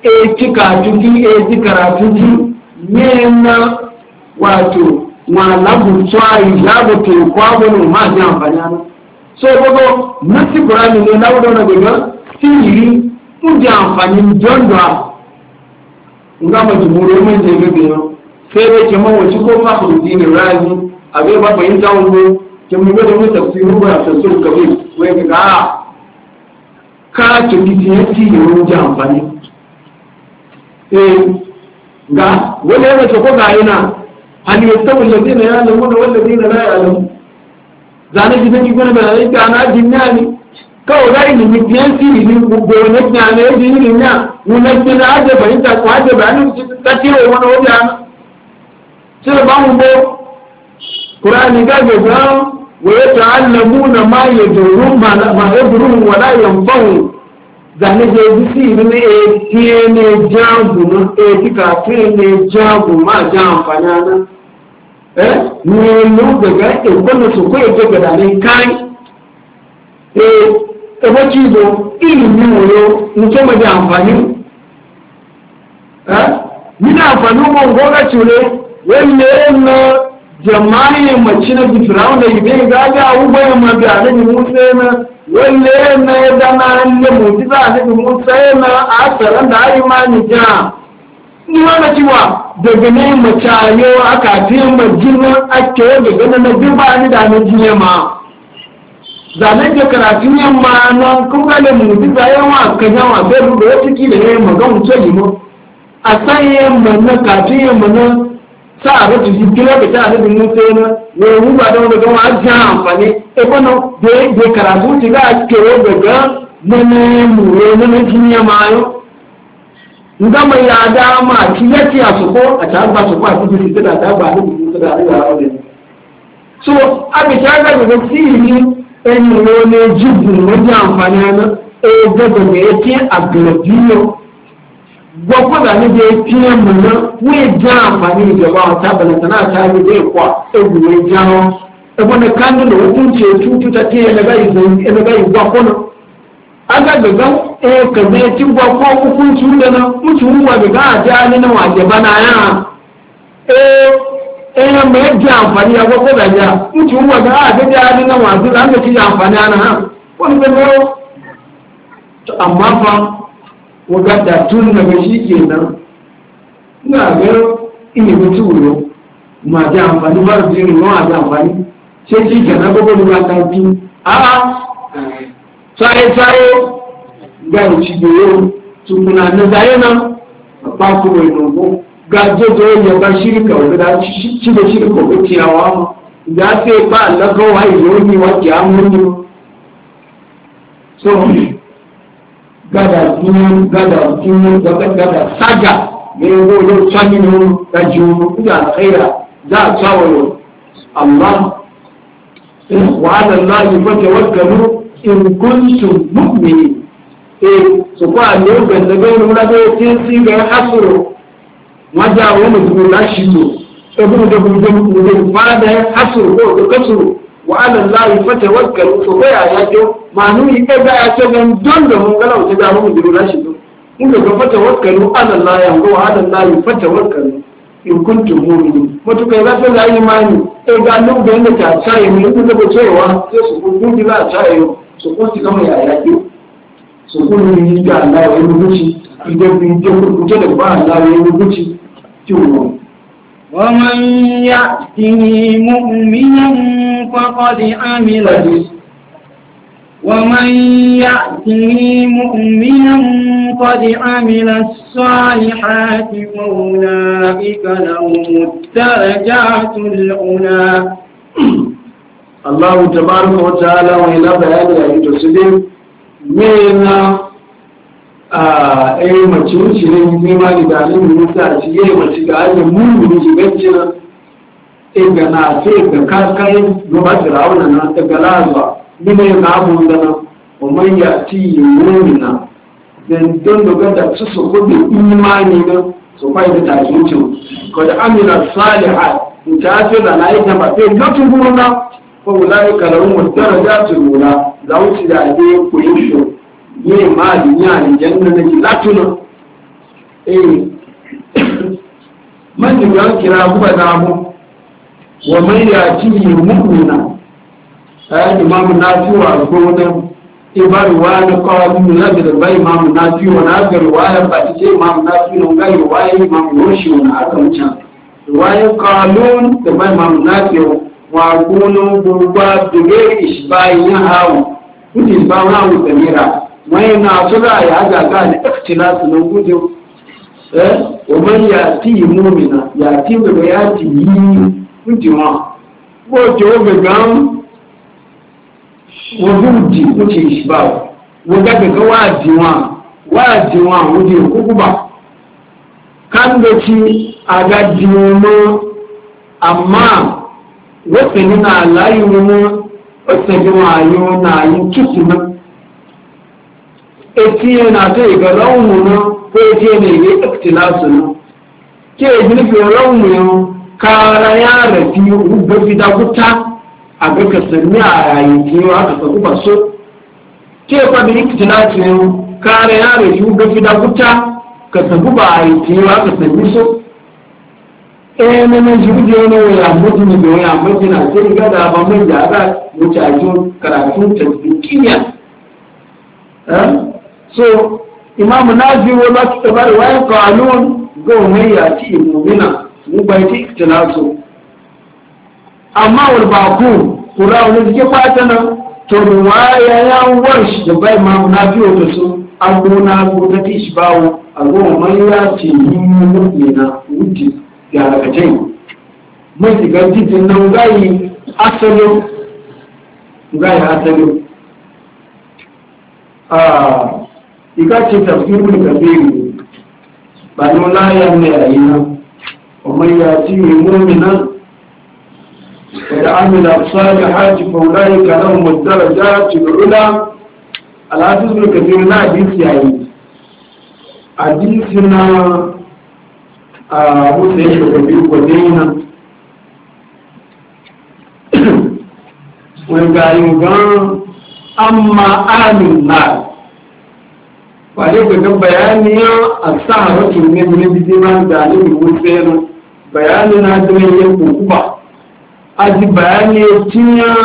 karatu ne na wato ma labu tsari labu ke kwabonu ma ji amfani ana so gbogbo nasi kurani ne lauda na daga sihiri mun ji amfani don da nga ma jimuro mun je gabe no sai dai ke mawaci ko fakhru dini razi abai ba fahimta wani ke mun ga da mu tafsiru ba tafsir kabe wai ga ka to kitiyati ne mun ji amfani ga wani yana ko ga yana hal yastawi alladhina ya'lamuna wal ladina la ya'lamun zane ji take gona da ai kana jinnani kawai dai ni miyan siri ni go ne kana ne ji ni na mun ne na aje bayin ta ko aje bayin ta tiro wani wani ana sai ba mu bo qur'ani ga ga wa yata'allamuna ma yadurun ma yadurun wa la yanfa'u zane je ji siri ne ne jagu no tika ne jagu ma ja amfana na ne lu daga ikonu su ko yake ga dane kai ebochi bo ilimi wo nke ma da amfani ni da amfani mo ngoga chure welle na jama'i mace na Fir'aun da ibe ga ga ugo ma da ne Musa na welle na da na ne mu'jiza ne Musa na asaran da imani ja ni wanda cewa daga ne macayo aka fi majina ake daga na duba ni da na jiye ma zanen da karatun yamma nan kuma da mutu da yawa kan yawa sai da wata kila ne magan mutum yi mu a san yamma na katun yamma na sa a rata shi kila da ta da mutu na wani ba da wani gama an jan amfani e bana da karatu ti ga kewa daga nane mure na jin yamma yau nga mai ya dama ki yake a su ko a ta ba su ko a cikin da ta ba da mutu da ya da so abi ta ga da sirri ẹni wo ni jíjù lójú àǹfààní ẹnu ẹgbẹ́gbẹ̀ ní etí àgbẹ̀bíyọ gbọ́gbọ́dà níbi etí ẹ̀mù náà wọ́n èjì àǹfààní ìjọba ọ̀tá bẹ̀rẹ̀ náà ta ní ilé ẹ̀kọ́ ẹgbùn ẹja wọn ẹgbọ́n ní kándìlì ó tún ṣe tútù tàbí ẹlẹ́gbẹ́ ìgbà kọ́nà agbègbè ẹ̀kẹ̀gbẹ́ tí gbọ́ kọ́ kúkú tún lẹ́nu ń tún wà gbẹ̀gbẹ́ àjẹ́ nínú àjẹbá náà yá ẹ̀yàn mẹ́jì àǹfààní agbọ́gbọ́ dàjà ń tí wọ́n gbà àgbẹ́jẹ́ adínà wọ́n àti láńgbẹ̀ tí àǹfààní àná hàn wọ́n ní pẹ̀lú àmáfa wọ́n gádà tún nàgbẹ̀ sí ke nan ní àgbẹ̀ ìyẹ̀wò tí wùlọ ma jẹ́ àǹfààní bára tí rìn wọ́n àti àǹfààní ṣé tí ìjẹ̀nà gbogbo ní wáta bí ara sáyé gbà ìṣìgbèrè tukùnà nìdáyé náà pápákọ̀ ìnàgbọ́ gajojo ya ba shirka wanda da shi da shirka ko ciyawa da sai ba Allah kawai yoyi wa kiyamun so gada saga ne go lo tsani no da juru da khaira za tawayo Allah wa ala Allah fatawakkalu in kuntum mu'minin so ko a ne ga da ga da tin si ga hasuru wọ́n já àwọn mùsùlùmí láṣìlò ẹgbùn ìjọba fàádà hasùrù kó kásùrù wà á lọ́la ìfẹ́tẹ̀ wọ́kẹ̀lú sọ̀kọ́ àyájọ́ ma ní ẹgbẹ́ àyájọ́ gan dọ́ndọ̀ mú gánà òṣèlú àwọn mùsùlùmí láṣìlò ń gbẹ̀gbẹ̀ fẹ́tẹ̀ wọ́kẹ̀lú alàlá yàngó wà á lọ́la ìfẹ́tẹ̀ wọ́kẹ̀lú ìkúntù múmi mọ́túkọ̀ ìráfẹ́ láyé máa ní ẹgbẹ́ alóògbé ní ta àṣáyé ní ìpínlẹ̀ tó ìwá tí ó sọ̀kọ́ fún ìdílé àṣáyé sọ̀kọ́ ti kọ́mọ̀ àyájọ́ sọ̀kọ́ ní ìgbà aláwọ̀ ẹni gúúsì ìjọba ومن يأته مؤمنا قد عمل الصالحات فأولئك لهم الدرجات العلى الله تبارك وتعالى وإلى بيان يجد سبيل من mace wuce ne nema da dalilin mutu a ciye mace ga ajin mummuni shigancin ga na ce ga kaskai gaba da rauna na ta galaza nime na abun da na umar ya ci yi mummuna don doga da su su kudu imani na su kwai da takincin ko da amina saliha ta ce da na yi ta mafi gotun gona ko wula yi kalarun mutara da su nuna za wuce da ake koyi shi ye mali nyani janna na ki latuna man ji yan kira buba da mu wa man yati mu'mina imam nafi wa gona ibar wa na qalu na da bai imam nafi wa na ga riwaya ba ta ce imam nafi no ga riwaya imam roshi wa aka mutan riwaya qalun da bai imam nafi wa gona buba da ga isbai ya hawo kuti ba wa tamira wani na suna ya gaga da ikhtilasu na gudun ومن يأتي مؤمنا يأتي بياتي مجمع وجو بغام وجودي وجه إشباب وجدك واجوا وجه كوكوبا كان بشي أجديوما أما وسننا لا يوما وسننا يونا يكسنا etiye na ta yi ga raunu na ko etiye ne ya iktilasu na ke jirgin raunu yau kara ya rafi gafi da wuta a ga kasarni a yayin kiyo aka sabu ba so ke kwabi iktilasu yau kara ya rafi gafi da wuta ka sabu ba a yi kiyo aka sabu so na nan jirgin wani waya mutum da waya mutum na sai gada ba mai da aka mutajen karatun tasbikiya so imam nafi wa ba ta bar wayan qalun go mai ya ci mu'mina mu bai ci iktinasu amma wal baqu qur'an ne ke fata nan to ruwaya ya warshi da bai ma na fiye da su agona gwamnati shi bawo a goma mai ya ce yi mutu na wuce ya rakatai mai shiga titin nan gayi asalin ika ce tafsirin kabiru ba ni layan ne a yi nan kuma ya ci yi muminan da amina salihati fa ulaika lahum ad-darajatu al-ula al-hadith al-kathir na hadisi yayi hadisi na abu da yake da biyu ko dina wani gayin gan amma amin na ba ne ga bayaniya a sa harafin ne ne bidiman da ne mun tsere bayani na da yin kuba aji bayani tinya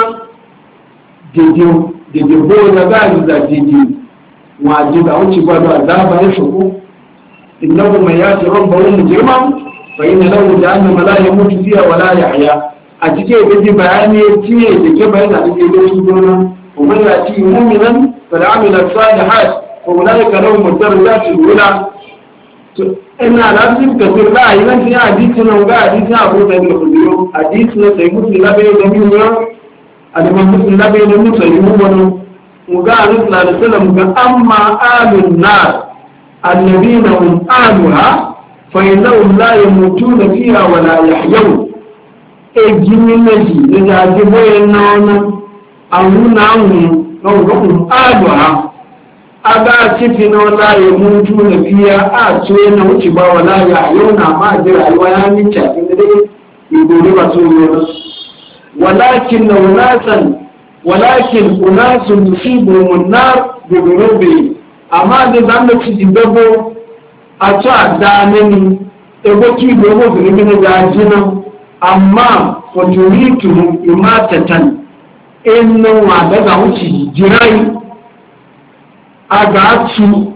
dede bo da ga da dede waje da wuce ba da azaba ya shuku innahu man yati rabbahu mujriman fa inna lahu jahannama la yamutu fiha wa la yahya a cikin gaji bayani tiye da ke bayani da ke da su gona kuma ya ci mu'minan fa amila salihat fa ulaika lahum ad-darajatu al-ula ina lafin kafir ba yi nan ya hadisi nan ga hadisi abu da ke kudiyo hadisi na sai mutum labe da biyo aliman mutum labe da mutum yi mu mu ga annabi sallallahu alaihi wasallam ga amma alun nar annabina hum aluha fa innahum la yamutuna fiha wa la yahyun e jimin naji da ji boyen nan amuna mu ga aluha aga cikin wala ya mutu na fiya a ce na wuce ba wala ya yau na ma ji rayuwa ya mince a cikin dai idore ba su yi walakin unasun yusibu munnar bi gurubi amma da zan da ci dabo a to adanani ego ki dogo gurubi na jajina amma fajuritu imatatan inna wa daga wuce jirai aga tu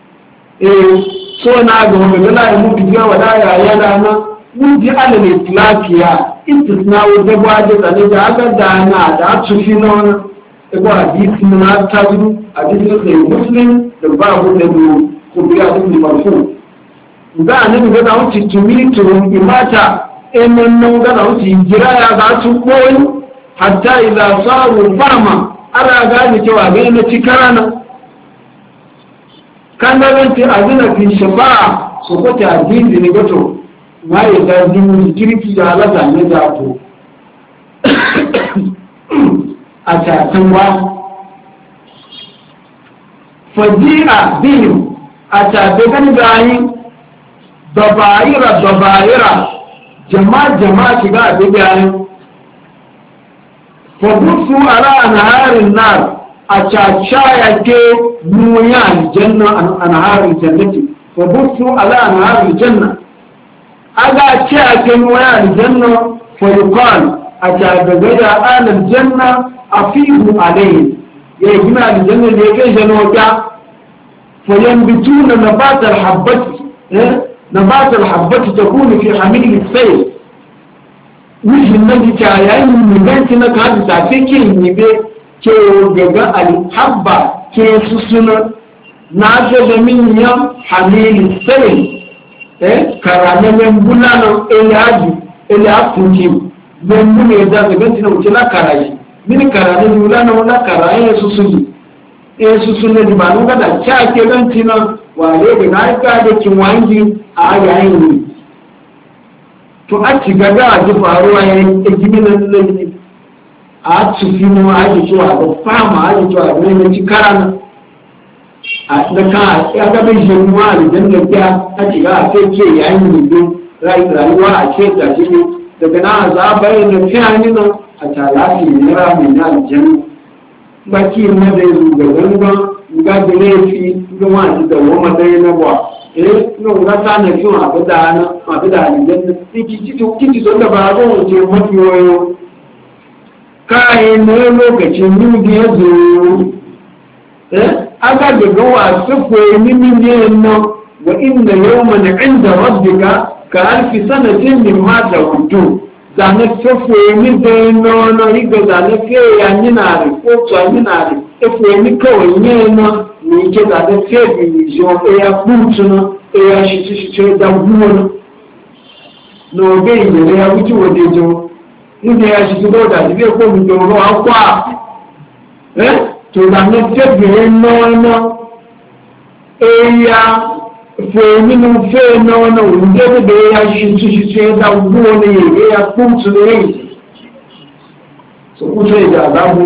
so na ga wanda la yi mutu ga wala ya yana na mun ji alal islafiya istisna wa da ba da ne da aka dana da tu fi non e ba hadisi na tabu hadisi sai muslim da babu da ko biya da marfu ga nan ga da wuce tumi to imata nan ga da wuce jira ya ga tu koyi hatta idza saru fama ara ga ni cewa ga ina cikarana kan da ranci azina fi shafa'a so ko ta addini ne gato waye da dinu kirki da halaka ne da to a ta tanwa fadi'a biyu a ta da gangayi dabaira jama'a shiga da bayan fabusu ala anharin nar a cacaya ke nuya aljanna anharin jannati fabusu ala anharin janna aga ce a ke nuya aljanna fa yuqal a cagagada alal janna afihu alayhi ya gina aljanna da ya kai janota fa yanbituna nabat alhabbati takunu fi hamil as-sayl wishin nan ta yayin muganci na ka ta fike ni be ke gaga alhabba ke susuna na ga min yam hamil as-sayl karamen bulano eliaji don mune da ga ganci na wuce na karayi min karamen bulano na karayi susuni susuna di ba nuga da cha ke ganci na wale ga na ga da kinwangi a yayin ne to a ci gaga a ji faruwa ya yi giminan lalle a ci fi mu a ji cewa da fama a ji cewa da ne ci karana a da ka ya ga bai shi mu a da ya a ci ga a sai ke yayin ne rayuwa a ce da shi daga na za a bayyana fiyani nan a talafi ne ra mai na aljanna baki na da yanzu ga gangan ga da laifi ga wani da wama dai na ba no ga ta na fi ma da na ma da aljanna kiki so da ba ga wuce mafi yoyo kai ne lokacin ni da yazo aga da ga wa sufo ni ne no wa inna yawman 'inda rabbika ka alfi sanatin mimma ta'uddu zane fefe mi da nono iga zane fe ya nyinari ko to nyinari efe mi kawai nyena ni ke zane fe bi jo ya butu no ya shi da gumo no be ile ya butu wode jo ni ya shi do da bi ko mi do ro akwa to zane fe bi nono ya fe nínú fẹ́ náà òǹdẹ́gbẹ̀dẹ̀ ya ṣe ẹ̀dá ogún wọn ni èrè ya kúrùtù lórí ṣòkútù ìjà àdábò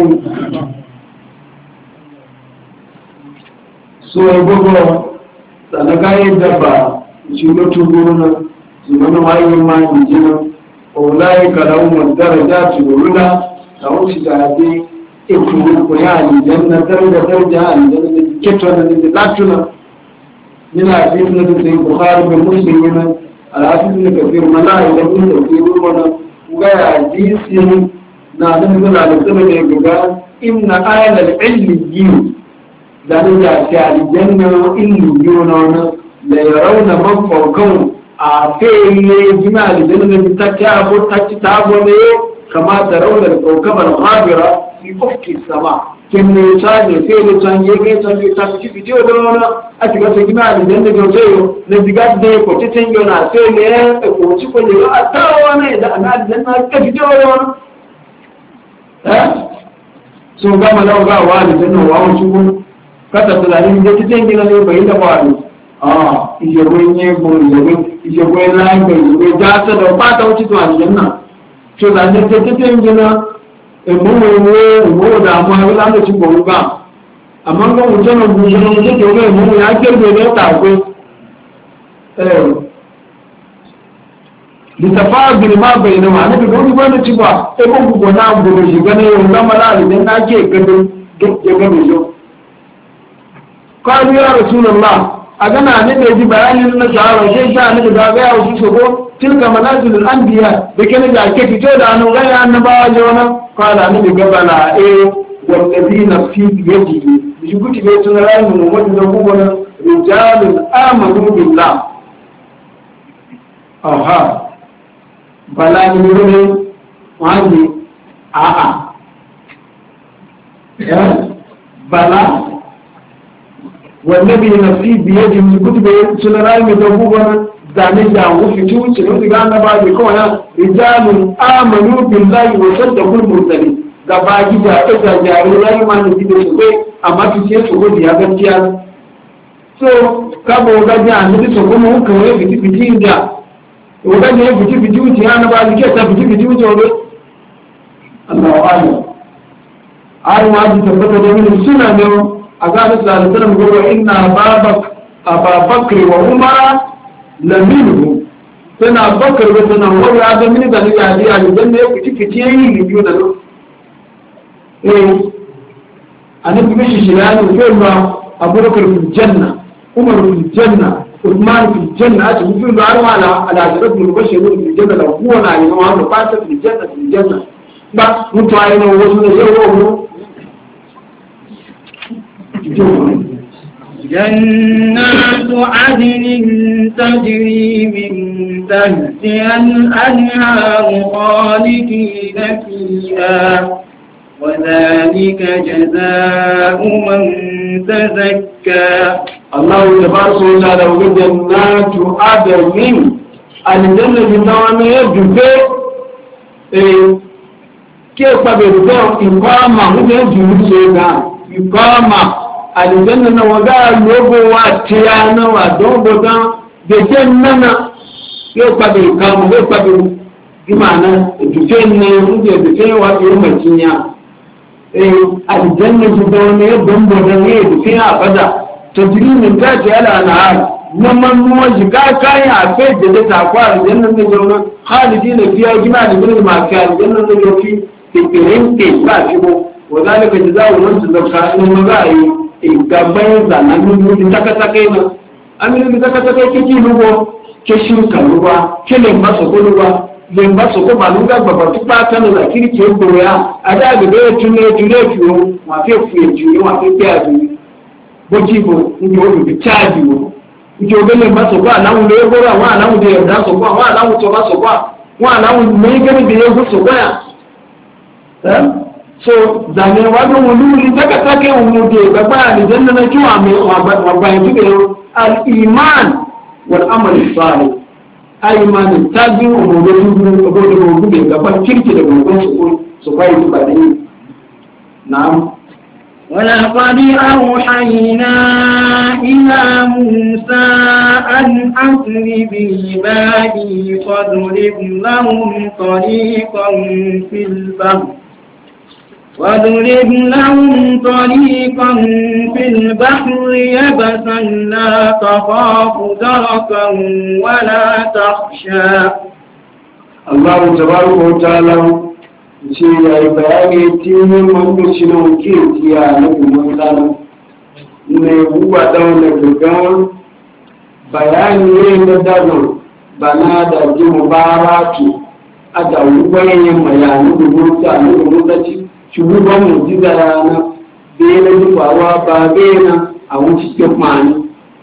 so ẹgbọ́gbọ́ tànàkáyé dábà ìṣòro tó gbóró náà ìmọ̀nà wáyé máa ń jẹ́ náà ọ̀láyé kàrà ọmọ dáradá àti òrùlá àwọn ti dàdé èkó òkùnrin àlìjẹ́ náà dáradá àlìjẹ́ náà kẹtọ́ náà látúnà من الحديث الذي في البخاري ومسلم من الحديث ابن كثير ملائكة ابن كثير وقال حديث نعلم من على السنة يقول إن آل العلميين ذلك في الجنة إليون لا يرون من فوقهم عافيه جماع الجنة تتعبوا كما ترون الكوكب الغابرة في أفق السماء kemme tsaje fele tanje ke tanje ta ci video da wana a tiga ta gina da dan da jojo na diga da ko titin yo na fele ko ci ko ne a tawa ne da ana da na ka video da wana so ga malawa ga wa da nan wa wuce ko kata tulani da titin gina ne bai da ba ije gonye bo ije gonye lai bai da ta da ba ta wuce to aljanna to da ne titin gina ìmúwò dàmú arílá-mọ̀ tí kò ń gbà àmọ́ ń gbọ́n jẹ́nà gbùsùn ní kékeré ìmúwò yá kéèrè lẹ́ta pé lítàfà àgbìrì máa bẹ̀rẹ̀ náà wà níbi lórí gbọ́nà tí wà ẹgbẹ́ gbogbo náà gbogbo ṣùgbọ́n ní ohun lámàlá àrìdẹ́ náà jẹ́ ìgbẹ́dẹ́ gẹ́gẹ́ bẹ̀jọ́ kọ́lù yá Rasulullah a gana níbi èjì bayanin na sàárọ̀ ṣe ṣe níbi gagaya wasu ṣogo tilka manazilul anbiya da kene da ake fito da hannun gaya annabawa jona قال أنا بقبل والذي نفسي بيده بشكوتي بيتنا رأي من وجه رجال آمنوا بالله أها بلا نقول وعندي بلا والذي نفسي بيده بشكوتي بيتنا رأي من وجه zane da wuce wuce ne su gane ba da kawai rijalun amanu billahi wa saddaqul mursalin ga ba gida ita jari rai ma ne gida su kai amma su ce su godi ya gaskiya so ka bo ga ja ne su kuma mun kawai fiti fiti da o ga ne fiti fiti wuce ya na ba ke ta fiti fiti wuce ne Allahu akbar ai ma ji tabbata da min suna ne a ga da sallallahu alaihi wasallam go inna ababakr wa umara laminu tana bakar da tana wani ya ga mini da ni ya ji a idan ne ku ciki ce yi biyu da no annabi mishi shirani ko ma abubakar fil janna umar fil janna uthman fil janna a cikin da har wala ala sirrul bashirun fil janna da huwa na ne ma da fata fil janna ba mutane ne wasu ne sai wo جنات عدن تجري من تحتها الأنهار خالدين فيها وذلك جزاء من تزكى الله تبارك وتعالى وجنات عدن الجنة بنوان يجب كيف بدون إقامة وجنة جدا إقامة aljanna na waga logo wa tiyana wa dogo dan de jannana yo pabe kamu yo pabe imana dufenne uje dufenne wa yo macinya aljanna su da ne dombo da ne dufenne abada tajrimin ta ce ala anhar nan nuwa jika kai a fe da ta kwa aljanna ne jona khalidina fiya gima da bin ma fi aljanna ne yo fi tikirin ke ba shi ko wadalika jazaa'u man tazakka in magayi gaban zananin mutu taka-taka yana aminu taka-taka ke ki lugo ke shirka luwa ke lemba soko luwa lemba soko ba luga gbaba tupa tanu la kiri ke gboro ya ada gbebe tune fiyo wa fe fuye juye wa fe pe adu boji bo ndi o bi charge wo ndi o be lemba soko alawun le gboro àwọn alawun de ẹ̀dá soko àwọn alawun to ba soko wa alawun mai gani da ya gusu waya so zane wadon wani daga take umude ga ba ni janna na kiwa mai wa bayan tuke al-iman wal amal salih ayman tabi umude tudu obodo umude ga ba kirki da gogon su kai su ba dai na'am ولقد أوحينا إلى موسى أن أسر بعبادي فاضرب لهم طريقا في البحر يبسا لا تخاف دركا ولا تخشى. الله تبارك وتعالى ce ya yi bayani tinin mandoci na wuke tiya na gudun tsarin mai buwa ɗan da gaggawa bayani ne na dazan bana da ji mubaraki a da wuwayen mayani gudun tsaci shuguban mujiza yana bai na jifawa ba bai na a wuce kimani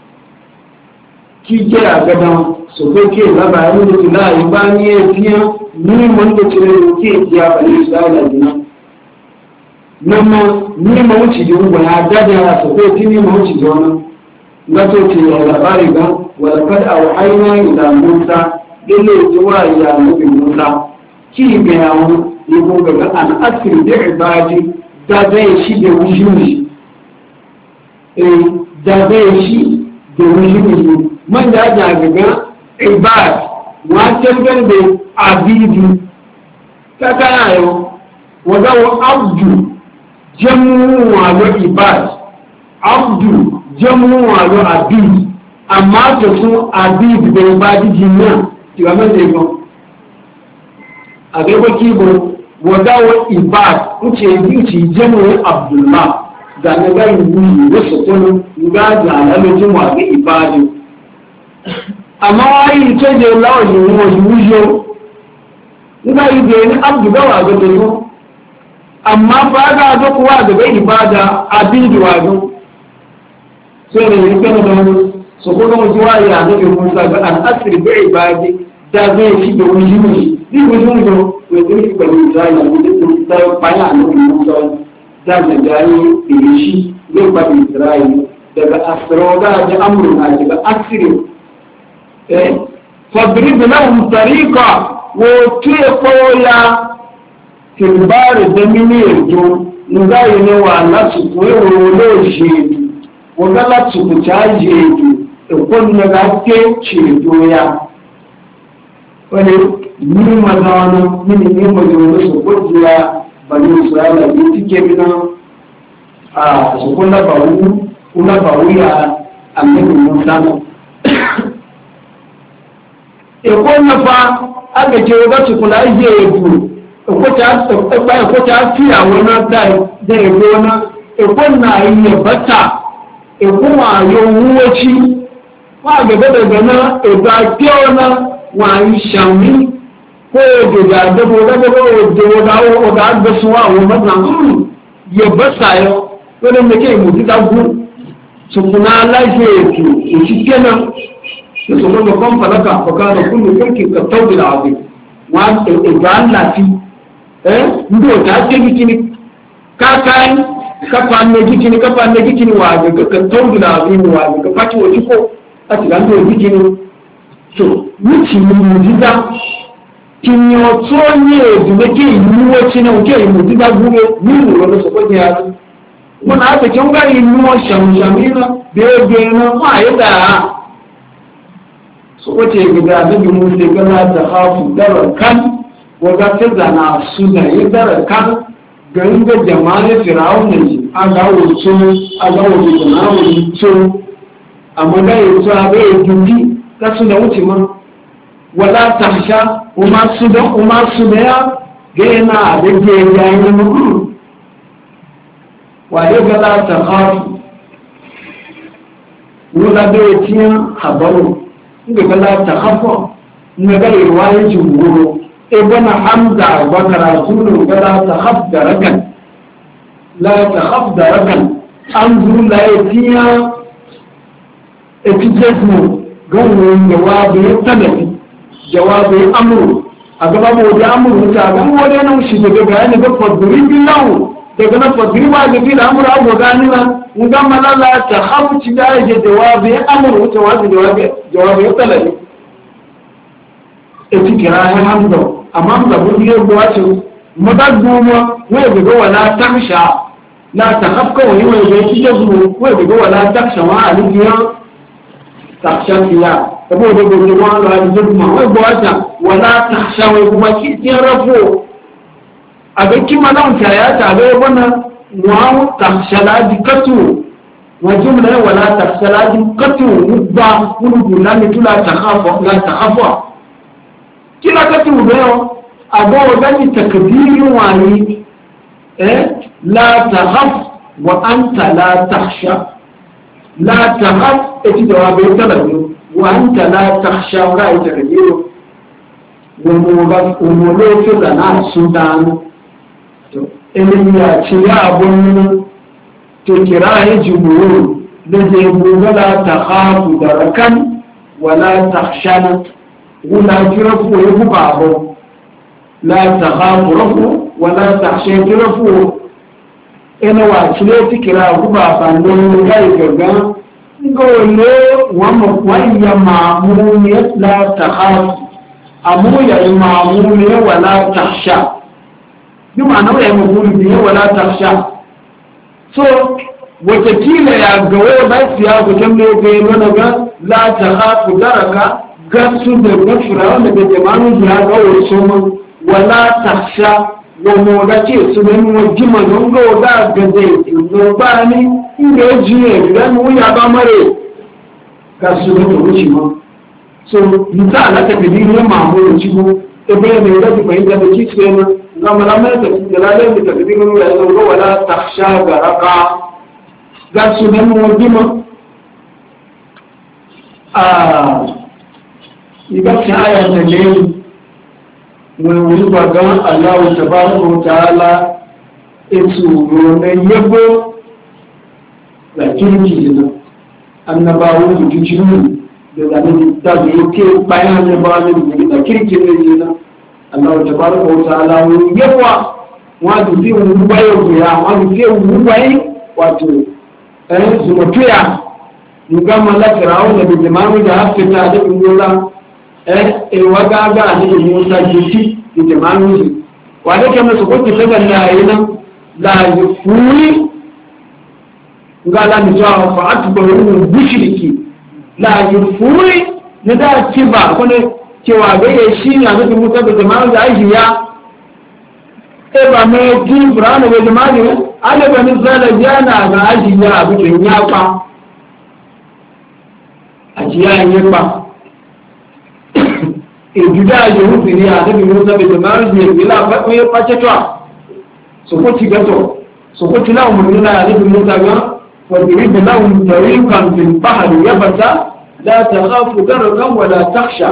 ki kira gadon su kai ke zaba yi da tula yi ba ni ya fiye ni wanda cire ke ya bani isra'ila dina nan ma ni ma wuce da uba ya dada ya so ko tini ma wuce da wannan ga to ce ya labari ga wala kad auhayna ila musa dole zuwa ya nabi musa ki ga yawo ni ko ga an asiri da ibadi da zai shi da wujuhi da zai shi da wujuhi man da ga ibad wa tangan da abidi kaka yo wadawo abdu jamu wa lo ibad abdu jamu wa lo abid amma to su abid da ibadi jinna ti wa mede ko agebo kibo wadawo ibad uche yuci jamu abdullah da na ga yi wasu kono ga da lalojin wa ga ibadi amma wai ce da lawa yi mu wujo ina yi da ni abdu gawa ga to amma ba ga da kuwa daga ibada abidi wa go sai da yake da wani so ko mu jiwa ya da mu sa ga an asri bi ibadi da zai shi da wani ne ni wani do ne da shi ba ni da ya ni da ta baya ne mu da da gani da shi zai ba Isra'ila daga asroda da amruna daga asri فاضرب لهم طريقة وتيقولا في البار الدمينيرجو نغاية نوع نفسك ويولوشيد وغلط سكتاجيد يقول نغاكي تشيدويا wani ni mazana mini ne mazana su kujiya bani isra'ila ne tike bina a su kula ba wuya annabi musa ẹ̀kọ́ nípa agbèjì ọgọ́ ti kùnlá yẹ ègbò ẹ̀kọ́ ta fi àwọn náà dá ẹgbẹ́ ọ̀nà ẹ̀kọ́ náà yẹ bẹ́tà ẹ̀kọ́ wọn àyọ owó tí wọ́n àgbẹ̀bẹ̀bẹ̀ náà ẹ̀gbà tí ọ̀nà wọn àyí sàmì kó òdòdó àdébò lọ́gbọ́gbọ́ ọ̀dà àgbẹ̀sùn àwọn mọ́tà yẹ bẹ́tà yọ lọ́dọ̀ mẹ́kẹ́ ìmùtítà gún tukuna aláyẹ ètò òṣìṣẹ́ náà يسمون قوم فلك فكان كل فلك كالطود العظيم وان اجعل لاتي ndo ta ce gikini kakai kafa ne gikini wa ga kattau da azimi wa ga fati wa ciko a cikin ndo gikini so wuci mujiza kinyo tonye dumeke yiwo cina uke mujiza gure ni mu ro so ko ya mun aka kin ga yiwo shamshamina bebe na ma yada su wace gida nabi musa gana da hafu darar kan wadda ta zana su da yi darar kan garin da jama'ar firawun ne a ga wuce jama'a wuce amma da yi su a ga yi dubi ta su da wuce ma wadda ta sha umar su da ya ga yana a da ke yayi na mutu wadda gada ta hafu wadda da ya ciyan habaru inda ka la ta hafa na ga riwayar jumhur ibn hamza wa karatu ga la ta khaf darakan la ta khaf darakan anzur la yatiya اتجسمه قوم جواب طلبي جواب أمر a gaba mu da amuru ta ga mu da nan shi daga bayani ga fadri bilahu daga na fadri ba ga bi da amuru abu gani na mun ga malala ta hafuci da ya jawabi amuru ta wazi jawabi ya talabi eti kira ya hamdo amma da mun yi buwace madaduma wai ga wala tamsha la takhafka wa yuwa ga tijazu wai ga wala taksha wa aliya taksha fiya saboda gobe ma Allah ya zuma wai buwace wala taksha wai kuma ki rafo a ga kima nan ta ya ta ga wannan wa taksha la dikatu wa jumla wala taksha la dikatu mubba kullu la mitula takhafa kila kati ubeo ambao gani takdiri wani la takhaf wa anta la takhsha la takhaf eti jawabu talabu wa anta la takhsha wa takdiri umulo fila na sudan to ya ciya abun to kiraye jumhur da je bugala takhafu darakan wala takhshana ولا ترفوا يبقى لا تخافوا رفوا ولا تخشوا ترفوا إنه واشلتي كلا يبقى فانون كايكا ngole wamkwaya maamuni la takhaf amuya maamuni wala takhsha bima na ya maamuni wala takhsha so wata kila ya gawo ba siya ko tambaye ko ga la takhafu daraka gasu da gafira daga jama'in ya ga wasu wala taksha wa moda ce su ne mu jima don ga da gaze no ba ni inda jiye da mu ya ba mare gasu da wuce ma so nta ala ta bidi ne ma mu ci mu e be ne da ku fahimta da ci sai na ga malama da dalalan da ta bidi mu ya ga wala taksha garaka gasu da mu jima ibaki aya ta ne wani bagan Allah tabaraka wa ta'ala etu ne yabo da kirki ne annabawo da kici da zanen da yake bayan da ba ne da kirki ne Allah tabaraka wa ta'ala wani yawa wani fi wani bayo ya wani fi wani bayi wato zumatuya nugama la fir'auna da jama'a da hafita da ingola wagaga ne Musa jiki da jama'u wanda ke musu kuke ta ganna yana la yufuri ga la mi jawa fa atbaru mushriki la yufuri ne da ci ba ko ne cewa ga ya shi ne da Musa da jama'u da ajiya ba mai jin Qur'ani da jama'u ala bani zala jana ga ajiya bikin yafa ajiya yafa ìjúdá yòówù sí ní àdébì mọ́sá bèèrè márùn-ún ní ìgbìlá àpapọ̀ pàṣẹ́tọ̀ sọ̀kọ́tì gẹ́tọ̀ sọ̀kọ́tì láwọn mọ̀ nínú àdébì mọ́sá gan fọ̀dìrí bẹ̀ láwọn tẹ̀rí kàǹtì báhàrì yábàtà láti àkáfù gẹ́rọ̀ kan wà látàkṣà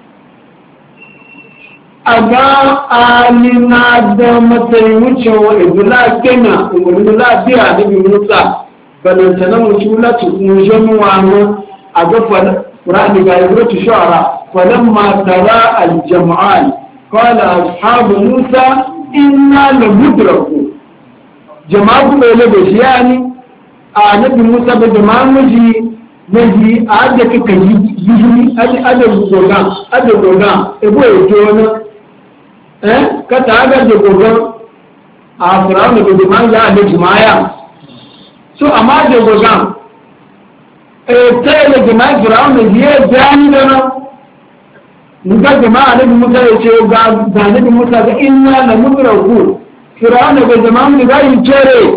àgbà alínàdán matsayin wucewa ìgbìlá kenya ìgbìlá bí àdébì mọ́sá bẹ̀rẹ̀ wuce láti kún jẹ́mú àwọn àgbẹ̀fọ̀ قرآن قال شعراء فلما ترى الجمعان قال أصحاب موسى إنا لمدركون جماعة بيلة بشياني نبي موسى بجماعة نجي أعجك كجيجي أدى الغوغان إبو يجونا كتا أدى الغوغان فرعون بجماعة أدى جماعة so أما أدى الغوغان tsaye da jama'a firawun da biye bayani da nan muka jama'a nabi musa ya ce ga nabi musa ga inna la mudraku firawun da jama'a da zai cere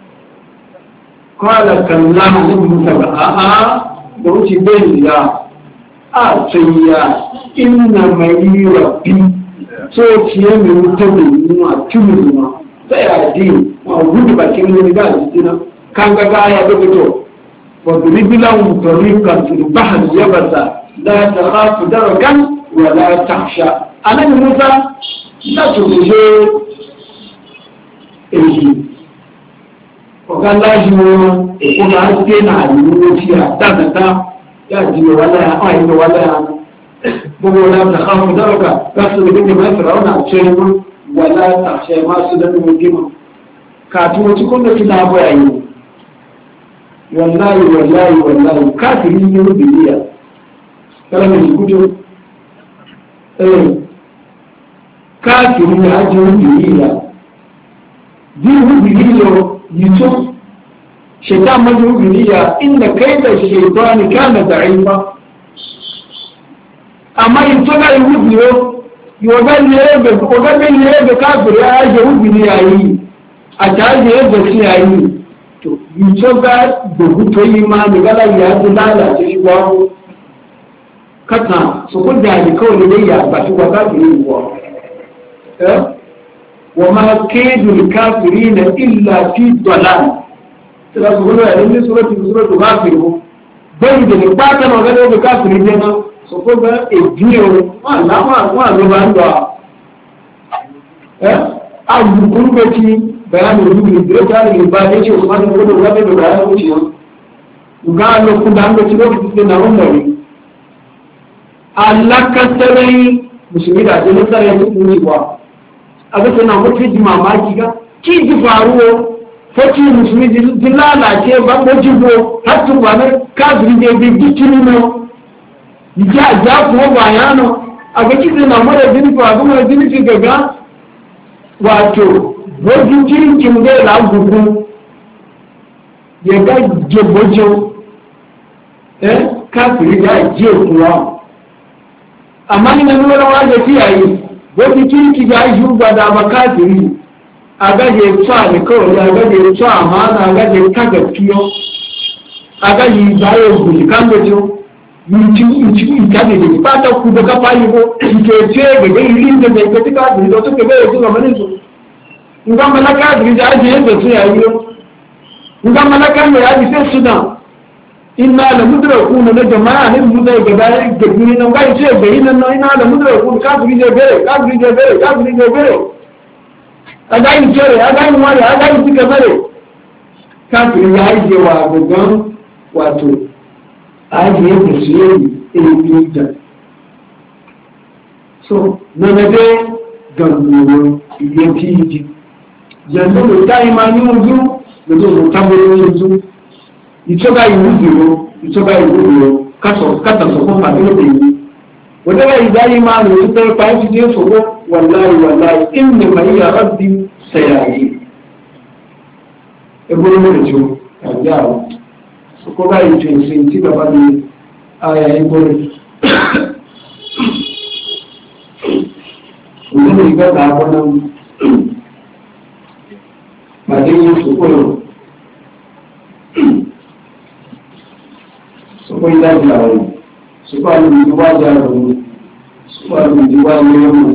qala kallahu nabi musa ga a'a da wuce bai ya a tsayya inna mai rabbi so ciye mai mutane ma tumu ma sai a din ma gudu bakin ne ga dina kan ga ya da fito واضرب لهم طريقا في البحر يبسا لا تخاف دركا ولا تخشى أنا موسى لا تخشى èyí ọ̀gá láàájú wọn ìkóná áṣẹ́ náà ní owó tí a dáadáa yá jí wà láyá àwọn ìlú wà láyá bugu wala ta khafu daraka kasu da bin mai firauna ce mu wala ta shay ma su da mu gima ka to ci kun da kina boyayi wallahi kafiri ne bidiya kala ne kujo kafiri ne ajin bidiya din bidiya yito shaitan majin bidiya inda kaida shaitani kana da'ifa amma yito ga yubiyo yoga ne kafiri aje bidiya yi a taje da shi yayi to yito ga da hutu imani gala ya ji lalace shi babu kata su kun da ji kawai da ya ba shi wa kafiri wa wa ma kaidul kafirina illa fi dalal sai su gudu a cikin suratu ghafir bai da ba ta magana da kafiri ne na su ko ga ejiyo wa lo ba ndo abu kun ga ci bayanin rubutu da ta ne ba ne ce kuma da gudu ga da bayanin wuciya ga lo ku da ga ci lokacin da na umari Allah ka sarai musulmi da jinin sarai su ne ba a ga tana mutu ji mamaki ga ki ji faruwa fati musulmi ji lalace ba ko jibo har tun ba na kafiri ne bi dikini no ja kuma bayano a ga ki na mara jini fa ga mara jini ki gaga wato wajen jirin kin ga la gugu ya ga jebojo kafiri ya je kuma amma ni na nuna wajen tiyayi wata kirki da yi ba da makafiri a gaje tsa ne kawai a gaje tsa amana a gaje kaga fiyo a gaje bayan guji kan da jo yi ta ne ba ta ku da kafa yi ko ke ce ga ga yi da zai ka tika da to ka ga yanzu ga manin su in ga malaka da ji aje yadda su yayi in ga malaka ne ya bi sai su da inna la mudrakuna na jama'a ne mu zai ga dai da ni nan ga ce bai nan inna la mudrakun kafiri ne bere aga yi jere aga yi wani aga yi tika bere kafiri ya yi wa gugan wato aji ya da su yi ilimi da so na nade gangoro iya fiji yanzu da ta yi mani wuzu da zo da tabbaro yanzu ito ga yi wuzuro kata su kuma da yi wanda ga yi ma ne su ta fa ji je so wallahi inni ma ya rabbi sayayi ebo ne jo ya jawo su ko ga yi tun sin ti gaba ne aya yi gore wanda ga da wannan ma dai yi su ko sọpọ̀ ìdájì àwọn sọpọ̀ àwọn ìdíwájú àwọn sọpọ̀ àwọn ìdíwájú ẹ̀mọ̀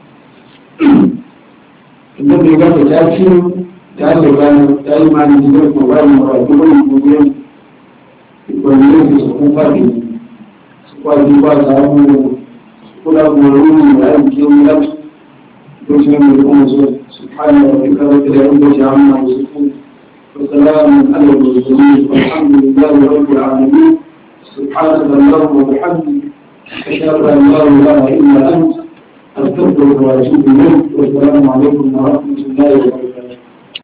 ìgbẹ́bẹ̀ ìgbàgbẹ̀ tí a kí dáadẹ̀ báyìí dáyé máa ní ìdíwẹ́ ìpọ̀ wáyé ọ̀rọ̀ ìgbẹ́bẹ̀ ìgbẹ́gbẹ́ ìpọ̀ ilé ìsọ̀kún pàdé sọpọ̀ ìdíwájú àwọn sọpọ̀ lábọ̀ orí ìrìnàjò kí ó láti tó ṣe ń lè fún ọjọ́ sọpọ̀ àwọn ìkàwé وسلام على المرسلين والحمد لله رب العالمين سبحانك اللهم وبحمدك أشهد أن لا إله إلا أنت أستغفرك وأتوب إليك والسلام عليكم ورحمة الله وبركاته